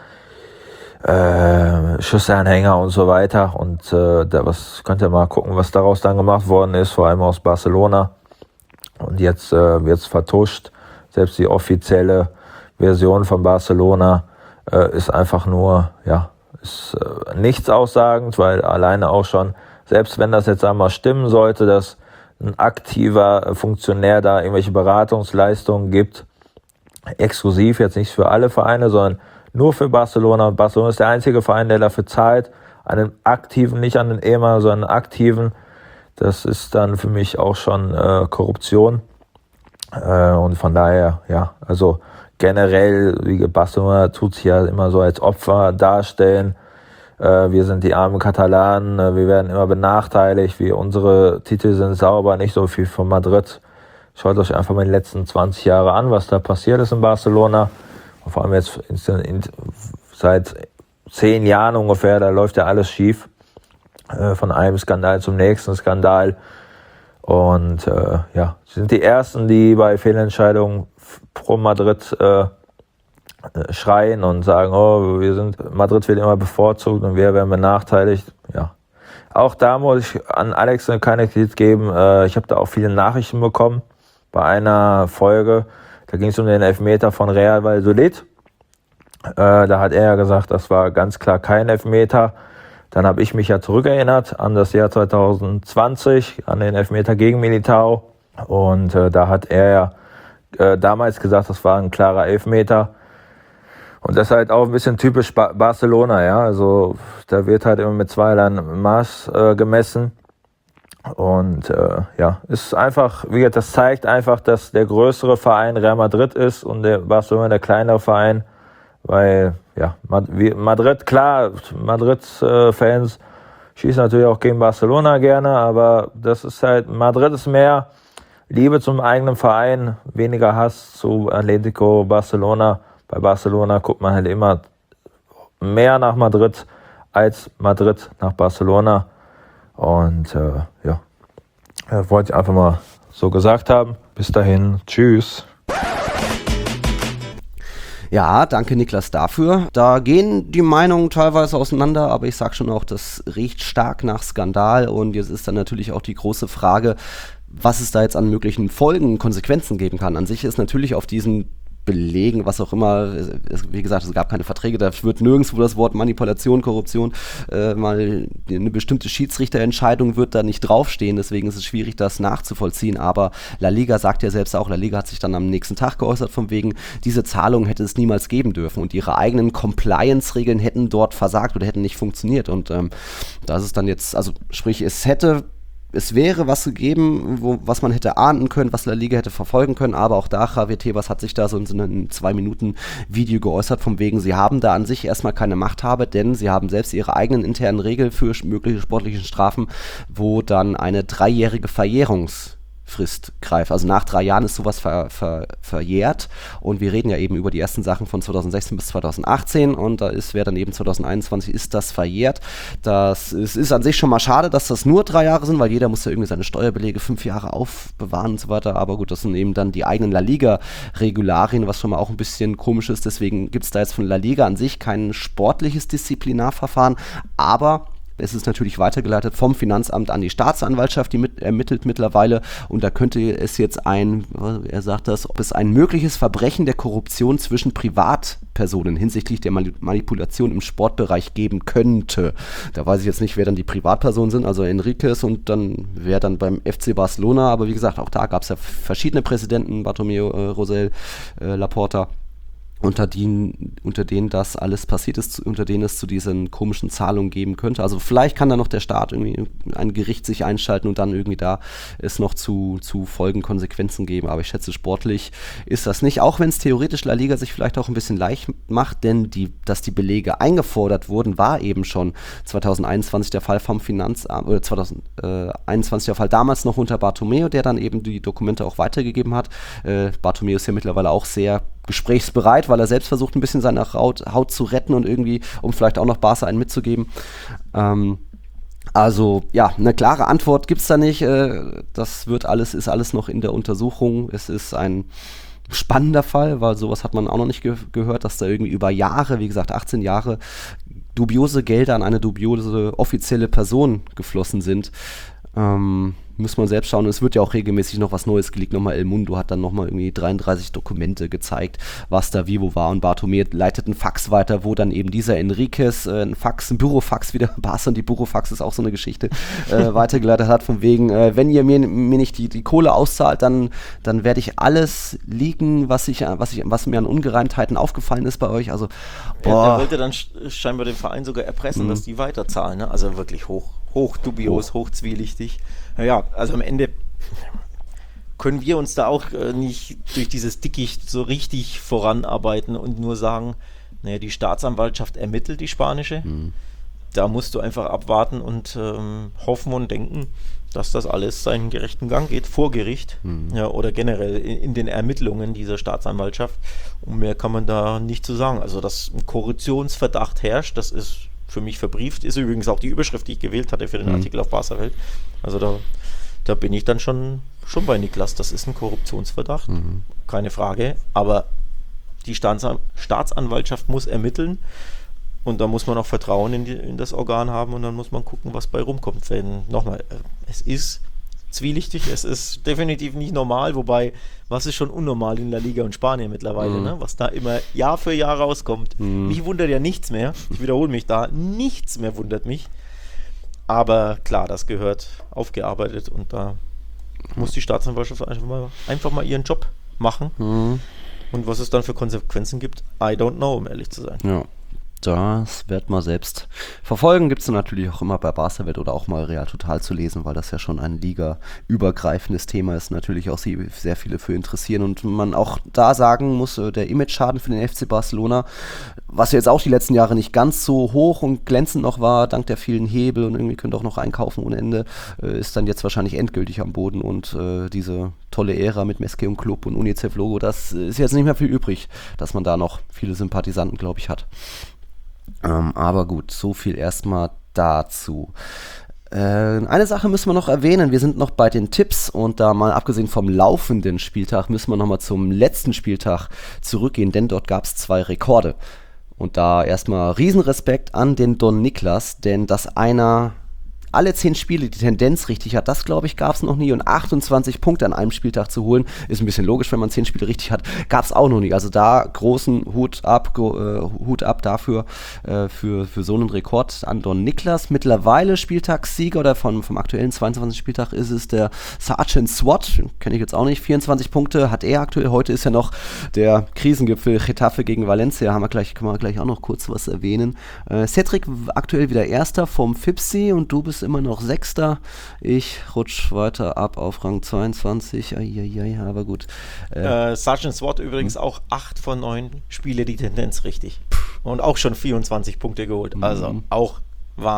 Äh, Schussanhänger und so weiter. Und äh, da was könnt ihr mal gucken, was daraus dann gemacht worden ist, vor allem aus Barcelona. Und jetzt äh, wird es vertuscht. Selbst die offizielle Version von Barcelona äh, ist einfach nur, ja, ist äh, nichts aussagend, weil alleine auch schon, selbst wenn das jetzt einmal stimmen sollte, dass ein aktiver Funktionär da irgendwelche Beratungsleistungen gibt, exklusiv, jetzt nicht für alle Vereine, sondern nur für Barcelona. Barcelona ist der einzige Verein, der dafür zahlt, einen aktiven, nicht an den ehemaligen, sondern einen aktiven. Das ist dann für mich auch schon äh, Korruption. Äh, und von daher, ja, also generell, wie Barcelona tut sich ja immer so als Opfer darstellen. Äh, wir sind die armen Katalanen, äh, wir werden immer benachteiligt, wir, unsere Titel sind sauber, nicht so viel von Madrid. Schaut euch einfach mal die letzten zwanzig Jahre an, was da passiert ist in Barcelona. Vor allem jetzt in, in, seit zehn Jahren ungefähr, da läuft ja alles schief. Äh, von einem Skandal zum nächsten Skandal. Und äh, ja, sie sind die Ersten, die bei Fehlentscheidungen pro Madrid äh, schreien und sagen, oh, wir sind, Madrid wird immer bevorzugt und wir werden benachteiligt. Ja. Auch da muss ich an Alex keine Kritik geben. Äh, ich habe da auch viele Nachrichten bekommen. Bei einer Folge, da ging es um den Elfmeter von Real Valladolid. Äh, da hat er ja gesagt, das war ganz klar kein Elfmeter. Dann habe ich mich ja zurückerinnert an das Jahr zwanzig zwanzig, an den Elfmeter gegen Militao. Und äh, da hat er ja äh, damals gesagt, das war ein klarer Elfmeter. Und das ist halt auch ein bisschen typisch ba- Barcelona, ja. Also da wird halt immer mit zweierlei Maß äh, gemessen. Und äh, ja, ist einfach, wie gesagt, das zeigt einfach, dass der größere Verein Real Madrid ist und der Barcelona der kleinere Verein, weil ja, Madrid, klar, Madrid-Fans schießen natürlich auch gegen Barcelona gerne, aber das ist halt, Madrid ist mehr Liebe zum eigenen Verein, weniger Hass zu Atletico Barcelona. Bei Barcelona guckt man halt immer mehr nach Madrid als Madrid nach Barcelona. Und äh, ja, ja, wollte ich einfach mal so gesagt haben. Bis dahin, tschüss. Ja, danke Niklas dafür. Da gehen die Meinungen teilweise auseinander, aber ich sag schon auch, das riecht stark nach Skandal und jetzt ist dann natürlich auch die große Frage, was es da jetzt an möglichen Folgen, Konsequenzen geben kann. An sich ist natürlich auf diesen Belegen, was auch immer, es, wie gesagt, es gab keine Verträge, da wird nirgendwo das Wort Manipulation, Korruption, äh, mal eine bestimmte Schiedsrichterentscheidung wird da nicht draufstehen, deswegen ist es schwierig, das nachzuvollziehen, aber La Liga sagt ja selbst auch, La Liga hat sich dann am nächsten Tag geäußert, von wegen, diese Zahlung hätte es niemals geben dürfen und ihre eigenen Compliance-Regeln hätten dort versagt oder hätten nicht funktioniert und ähm, das ist dann jetzt, also sprich, es hätte Es wäre was gegeben, wo, was man hätte ahnden können, was La Liga hätte verfolgen können, aber auch da, Javier Tebas hat sich da so in so einem zwei Minuten Video geäußert, von wegen, sie haben da an sich erstmal keine Machthabe, denn sie haben selbst ihre eigenen internen Regeln für mögliche sportliche Strafen, wo dann eine dreijährige Verjährungs Frist greift. Also nach drei Jahren ist sowas ver, ver, verjährt und wir reden ja eben über die ersten Sachen von zweitausendsechzehn bis zweitausendachtzehn und da ist, wäre dann eben zweitausendeinundzwanzig ist das verjährt. Das es ist an sich schon mal schade, dass das nur drei Jahre sind, weil jeder muss ja irgendwie seine Steuerbelege fünf Jahre aufbewahren und so weiter, aber gut, das sind eben dann die eigenen La Liga-Regularien, was schon mal auch ein bisschen komisch ist, deswegen gibt es da jetzt von La Liga an sich kein sportliches Disziplinarverfahren, aber es ist natürlich weitergeleitet vom Finanzamt an die Staatsanwaltschaft, die mit, ermittelt mittlerweile und da könnte es jetzt ein, er sagt das, ob es ein mögliches Verbrechen der Korruption zwischen Privatpersonen hinsichtlich der Manipulation im Sportbereich geben könnte. Da weiß ich jetzt nicht, wer dann die Privatpersonen sind, also Enriquez und dann wer dann beim F C Barcelona, aber wie gesagt, auch da gab es ja verschiedene Präsidenten, Bartomeu, äh, Rosell, äh, Laporta. Unter denen, unter denen das alles passiert ist, unter denen es zu diesen komischen Zahlungen geben könnte. Also vielleicht kann da noch der Staat irgendwie ein Gericht sich einschalten und dann irgendwie da es noch zu, zu Folgenkonsequenzen geben. Aber ich schätze, sportlich ist das nicht, auch wenn es theoretisch La Liga sich vielleicht auch ein bisschen leicht macht, denn die, dass die Belege eingefordert wurden, war eben schon zweitausendeinundzwanzig der Fall vom Finanzamt, oder zweitausendeinundzwanzig der Fall damals noch unter Bartomeu, der dann eben die Dokumente auch weitergegeben hat. Äh, Bartomeu ist ja mittlerweile auch sehr gesprächsbereit, weil er selbst versucht, ein bisschen seine Haut, Haut zu retten und irgendwie, um vielleicht auch noch Barca einen mitzugeben. Ähm, also, ja, eine klare Antwort gibt es da nicht. Äh, das wird alles, ist alles noch in der Untersuchung. Es ist ein spannender Fall, weil sowas hat man auch noch nicht ge- gehört, dass da irgendwie über Jahre, wie gesagt, achtzehn Jahre, dubiose Gelder an eine dubiose offizielle Person geflossen sind. Ähm, muss man selbst schauen. Es wird ja auch regelmäßig noch was Neues geleakt. Nochmal El Mundo hat dann nochmal irgendwie dreiunddreißig Dokumente gezeigt, was da wie wo war. Und Bartomeu leitet einen Fax weiter, wo dann eben dieser Enriquez äh, ein Fax, ein Bürofax wieder, Barca und die Bürofax ist auch so eine Geschichte, äh, weitergeleitet hat, von wegen, äh, wenn ihr mir, mir nicht die, die Kohle auszahlt, dann, dann werde ich alles leaken, was, ich, was, ich, was mir an Ungereimtheiten aufgefallen ist bei euch. Also, boah. Der wollte dann scheinbar den Verein sogar erpressen, mhm. dass die weiterzahlen. Ne? Also wirklich hoch, hoch dubios, hoch, hoch zwielichtig. Naja, also am Ende können wir uns da auch äh, nicht durch dieses Dickicht so richtig voranarbeiten und nur sagen, naja, die Staatsanwaltschaft ermittelt die spanische. Mhm. Da musst du einfach abwarten und ähm, hoffen und denken, dass das alles seinen gerechten Gang geht, vor Gericht, mhm. ja, oder generell in, in den Ermittlungen dieser Staatsanwaltschaft. Und mehr kann man da nicht zu sagen. Also, dass ein Korruptionsverdacht herrscht, das ist für mich verbrieft, ist übrigens auch die Überschrift, die ich gewählt hatte für den mhm. Artikel auf Barca-Welt. Also da, da bin ich dann schon, schon bei Niklas, das ist ein Korruptionsverdacht, mhm. keine Frage, aber die Staatsan- Staatsanwaltschaft muss ermitteln und da muss man auch Vertrauen in, die, in das Organ haben und dann muss man gucken, was bei rumkommt. Wenn, nochmal, es ist zwielichtig, es ist definitiv nicht normal, wobei, was ist schon unnormal in La Liga und Spanien mittlerweile, mhm. ne? Was da immer Jahr für Jahr rauskommt. Mhm. Mich wundert ja nichts mehr, ich wiederhole mich da, nichts mehr wundert mich, aber klar, das gehört aufgearbeitet und da muss die Staatsanwaltschaft einfach mal, einfach mal ihren Job machen mhm. und was es dann für Konsequenzen gibt, I don't know, um ehrlich zu sein. Ja. Das wird man selbst verfolgen. Gibt es natürlich auch immer bei Barca-Welt oder auch mal Real Total zu lesen, weil das ja schon ein ligaübergreifendes Thema ist. Natürlich auch sehr viele für interessieren und man auch da sagen muss, der Image-Schaden für den F C Barcelona, was jetzt auch die letzten Jahre nicht ganz so hoch und glänzend noch war, dank der vielen Hebel und irgendwie könnt ihr auch noch einkaufen ohne Ende, ist dann jetzt wahrscheinlich endgültig am Boden und äh, diese tolle Ära mit Mesque und Club und UNICEF-Logo, das ist jetzt nicht mehr viel übrig, dass man da noch viele Sympathisanten, glaube ich, hat. Ähm, aber gut, so viel erstmal dazu. Äh, eine Sache müssen wir noch erwähnen, wir sind noch bei den Tipps und da mal abgesehen vom laufenden Spieltag müssen wir nochmal zum letzten Spieltag zurückgehen, denn dort gab es zwei Rekorde. Und da erstmal Riesenrespekt an den Don Niklas, denn dass einer alle zehn Spiele die Tendenz richtig hat, das glaube ich gab es noch nie und achtundzwanzig Punkte an einem Spieltag zu holen, ist ein bisschen logisch, wenn man zehn Spiele richtig hat, gab es auch noch nie. Also da großen Hut ab, go, äh, Hut ab dafür, äh, für, für so einen Rekord an Don Niklas. Mittlerweile Spieltagssieger oder von, vom aktuellen zweiundzwanzigsten Spieltag ist es der Sergeant SWAT, kenne ich jetzt auch nicht, vierundzwanzig Punkte hat er aktuell. Heute ist ja noch der Krisengipfel Getafe gegen Valencia, haben wir gleich, können wir gleich auch noch kurz was erwähnen. Äh, Cedric aktuell wieder Erster vom Fipsi und du bist immer noch Sechster. Ich rutsch weiter ab auf Rang zweiundzwanzig. Eieiei, aber gut. Äh, äh, Sergeant SWAT übrigens auch acht von neun Spiele die Tendenz richtig. Und auch schon vierundzwanzig Punkte geholt. Also auch Wahnsinn.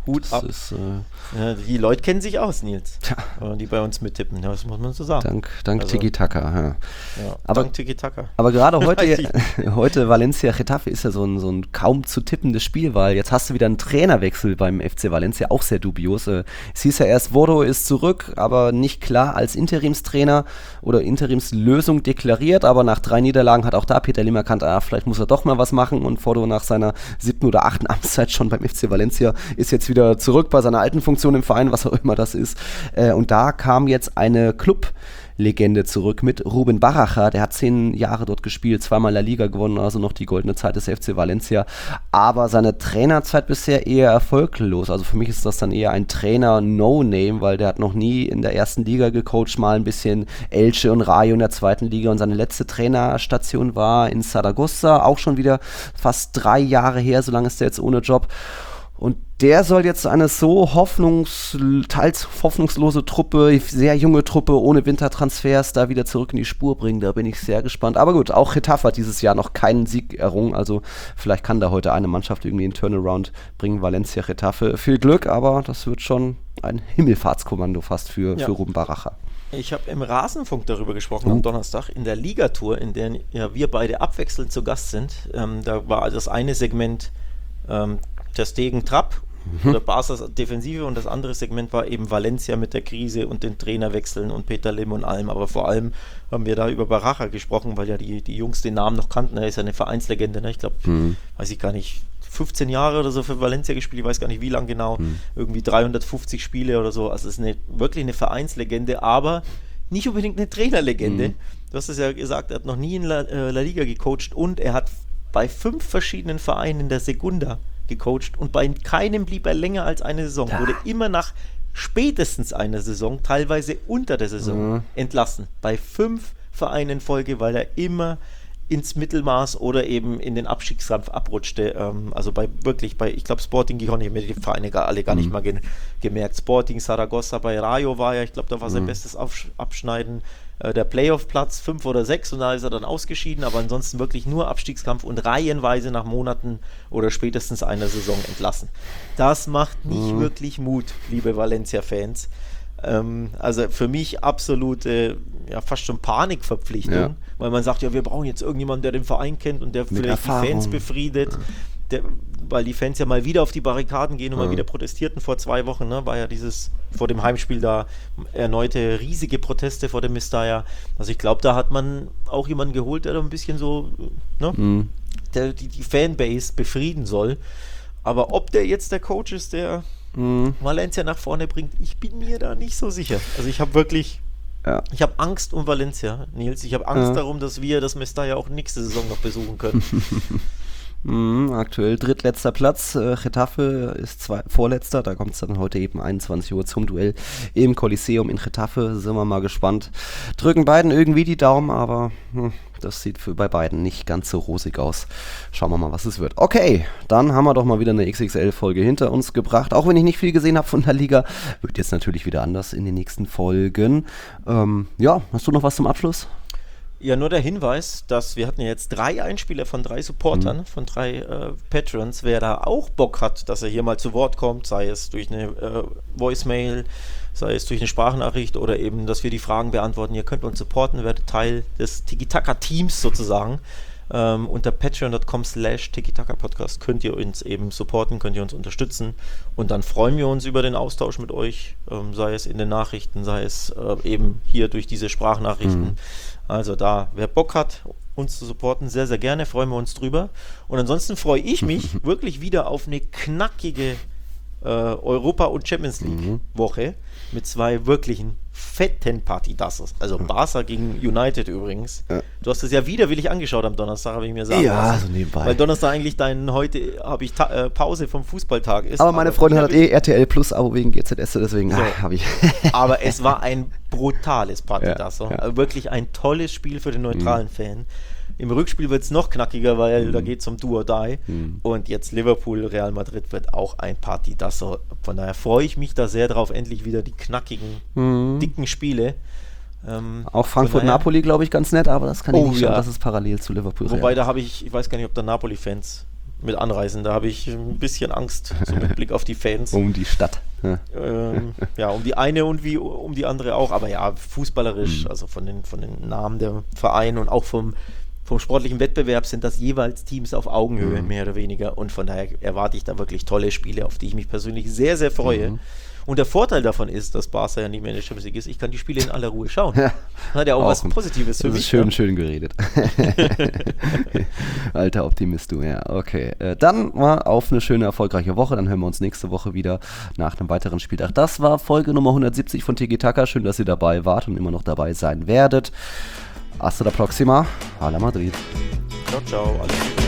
Hut das ab. Ist, äh, ja, die Leute kennen sich aus, Nils, ja. die bei uns mittippen. Ja, das muss man so sagen. Dank, dank Also, Tiki-Taka. Ja. Ja, aber, dank Tiki-Taka. Aber gerade heute, heute Valencia-Getafe ist ja so ein, so ein kaum zu tippendes Spiel, weil jetzt hast du wieder einen Trainerwechsel beim F C Valencia, auch sehr dubios. Es hieß ja erst, Vodo ist zurück, aber nicht klar als Interimstrainer oder Interimslösung deklariert, aber nach drei Niederlagen hat auch da Peter Lim erkannt, ah, vielleicht muss er doch mal was machen, und Vodo nach seiner siebten oder achten Amtszeit schon beim F C Valencia ist jetzt wieder zurück bei seiner alten Funktion im Verein, was auch immer das ist. Äh, und da kam jetzt eine Club-Legende zurück mit Rubén Baraja. Der hat zehn Jahre dort gespielt, zweimal La Liga gewonnen, also noch die goldene Zeit des F C Valencia. Aber seine Trainerzeit bisher eher erfolglos. Also für mich ist das dann eher ein Trainer-No-Name, weil der hat noch nie in der ersten Liga gecoacht, mal ein bisschen Elche und Rayo in der zweiten Liga. Und seine letzte Trainerstation war in Zaragoza, auch schon wieder fast drei Jahre her, so lange ist er jetzt ohne Job. Und der soll jetzt eine so hoffnungs, teils hoffnungslose Truppe, sehr junge Truppe, ohne Wintertransfers, da wieder zurück in die Spur bringen. Da bin ich sehr gespannt. Aber gut, auch Getafe hat dieses Jahr noch keinen Sieg errungen. Also vielleicht kann da heute eine Mannschaft irgendwie einen Turnaround bringen. Valencia, Getafe. Viel Glück, aber das wird schon ein Himmelfahrtskommando fast für, ja. für Ruben Baraja. Ich habe im Rasenfunk darüber gesprochen uh. am Donnerstag in der Ligatour, in der ja, wir beide abwechselnd zu Gast sind. Ähm, da war das eine Segment ähm, Ter Stegen Trapp mhm. oder Barca's Defensive, und das andere Segment war eben Valencia mit der Krise und den Trainerwechseln und Peter Lim und allem. Aber vor allem haben wir da über Baraja gesprochen, weil ja die, die Jungs den Namen noch kannten. Er ist ja eine Vereinslegende, ne? Ich glaube, mhm. weiß ich gar nicht, fünfzehn Jahre oder so für Valencia gespielt, ich weiß gar nicht wie lang genau, mhm. irgendwie dreihundertfünfzig Spiele oder so. Also es ist eine, wirklich eine Vereinslegende, aber nicht unbedingt eine Trainerlegende. Mhm. Du hast es ja gesagt, er hat noch nie in La, äh, La Liga gecoacht, und er hat bei fünf verschiedenen Vereinen in der Segunda gecoacht, und bei keinem blieb er länger als eine Saison. Ja. Wurde immer nach spätestens einer Saison, teilweise unter der Saison, mhm. entlassen. Bei fünf Vereinen in Folge, weil er immer ins Mittelmaß oder eben in den Abstiegskampf abrutschte. Ähm, also bei wirklich, bei, ich glaube Sporting Gijón, ich habe mir die Vereine gar, alle gar mhm. nicht mal ge- gemerkt. Sporting Zaragoza, bei Rayo war er, ich glaube, da war sein mhm. bestes Aufsch- Abschneiden. Äh, der Playoff-Platz fünf oder sechs, und da ist er dann ausgeschieden, aber ansonsten wirklich nur Abstiegskampf und reihenweise nach Monaten oder spätestens einer Saison entlassen. Das macht nicht mhm. wirklich Mut, liebe Valencia-Fans. Ähm, also für mich absolute, ja, fast schon Panikverpflichtung, ja. weil man sagt, ja, wir brauchen jetzt irgendjemanden, der den Verein kennt und der Mit vielleicht Erfahrung. die Fans befriedet, ja. der, weil die Fans ja mal wieder auf die Barrikaden gehen und ja. mal wieder protestierten vor zwei Wochen, ne, war ja dieses, vor dem Heimspiel da erneute riesige Proteste vor dem Mestalla. Also ich glaube, da hat man auch jemanden geholt, der da ein bisschen so, ne, mhm. der die, die Fanbase befrieden soll. Aber ob der jetzt der Coach ist, der Mhm. Valencia nach vorne bringt, ich bin mir da nicht so sicher. Also ich habe wirklich, ja. ich habe Angst um Valencia, Nils. Ich habe Angst ja. darum, dass wir das Mestalla auch nächste Saison noch besuchen können. Mhm, aktuell drittletzter Platz. Äh, Getafe ist zwei, vorletzter. Da kommt es dann heute eben einundzwanzig Uhr zum Duell im Kolosseum in Getafe. Sind wir mal gespannt. Drücken beiden irgendwie die Daumen, aber hm, das sieht für bei beiden nicht ganz so rosig aus. Schauen wir mal, was es wird. Okay, dann haben wir doch mal wieder eine X X L-Folge hinter uns gebracht. Auch wenn ich nicht viel gesehen habe von der Liga, wird jetzt natürlich wieder anders in den nächsten Folgen. Ähm, ja, hast du noch was zum Abschluss? Ja, nur der Hinweis, dass wir hatten ja jetzt drei Einspieler von drei Supportern, mhm. von drei äh, Patrons. Wer da auch Bock hat, dass er hier mal zu Wort kommt, sei es durch eine äh, Voicemail, sei es durch eine Sprachnachricht oder eben, dass wir die Fragen beantworten. Ihr könnt uns supporten, werdet Teil des Tiki-Taka-Teams sozusagen. Ähm, unter patreon.com slash Tiki-Taka-Podcast könnt ihr uns eben supporten, könnt ihr uns unterstützen, und dann freuen wir uns über den Austausch mit euch, ähm, sei es in den Nachrichten, sei es äh, eben hier durch diese Sprachnachrichten. Mhm. Also da, wer Bock hat, uns zu supporten, sehr, sehr gerne, freuen wir uns drüber. Und ansonsten freue ich mich wirklich wieder auf eine knackige äh, Europa- und Champions League-Woche mhm. mit zwei wirklichen fetten Partidassos. Also Barca gegen United übrigens. Ja. Du hast es ja widerwillig angeschaut am Donnerstag, habe ich mir sagen Ja, so nebenbei. Weil Donnerstag eigentlich dein, heute habe ich ta- äh, Pause vom Fußballtag ist. Aber meine aber Freundin hat eh R T L Plus Abo wegen G Z S, deswegen so. ah, habe ich. Aber es war ein brutales Partidasso. Ja, ja. Also wirklich ein tolles Spiel für den neutralen mhm. Fan. Im Rückspiel wird es noch knackiger, weil mhm. da geht es um Do or Die. Mhm. Und jetzt Liverpool, Real Madrid wird auch ein Partidasso. Von daher freue ich mich da sehr drauf, endlich wieder die knackigen, mhm. dicken Spiele. Ähm, auch Frankfurt-Napoli, glaube ich, ganz nett, aber das kann ich oh, nicht schauen, ja. dass es parallel zu Liverpool Wobei, da habe ich, ich weiß gar nicht, ob da Napoli-Fans mit anreisen. Da habe ich ein bisschen Angst, so mit Blick auf die Fans. Um die Stadt. Ja, ähm, ja um die eine und wie um die andere auch. Aber ja, fußballerisch, mhm. also von den, von den Namen der Vereine und auch vom, vom sportlichen Wettbewerb sind das jeweils Teams auf Augenhöhe, mhm. mehr oder weniger. Und von daher erwarte ich da wirklich tolle Spiele, auf die ich mich persönlich sehr, sehr freue. Mhm. Und der Vorteil davon ist, dass Barca ja nicht mehr in der Champions League ist, ich kann die Spiele in aller Ruhe schauen. Ja, hat ja auch, auch was Positives für das mich. Ist schön, ja. schön geredet. Alter Optimist du, ja, okay. Äh, dann mal auf eine schöne, erfolgreiche Woche, dann hören wir uns nächste Woche wieder nach einem weiteren Spieltag. Das war Folge Nummer hundertsiebzig von Tiki Taka, schön, dass ihr dabei wart und immer noch dabei sein werdet. Hasta la próxima, Hala Madrid. Ciao, ciao, alles Gute.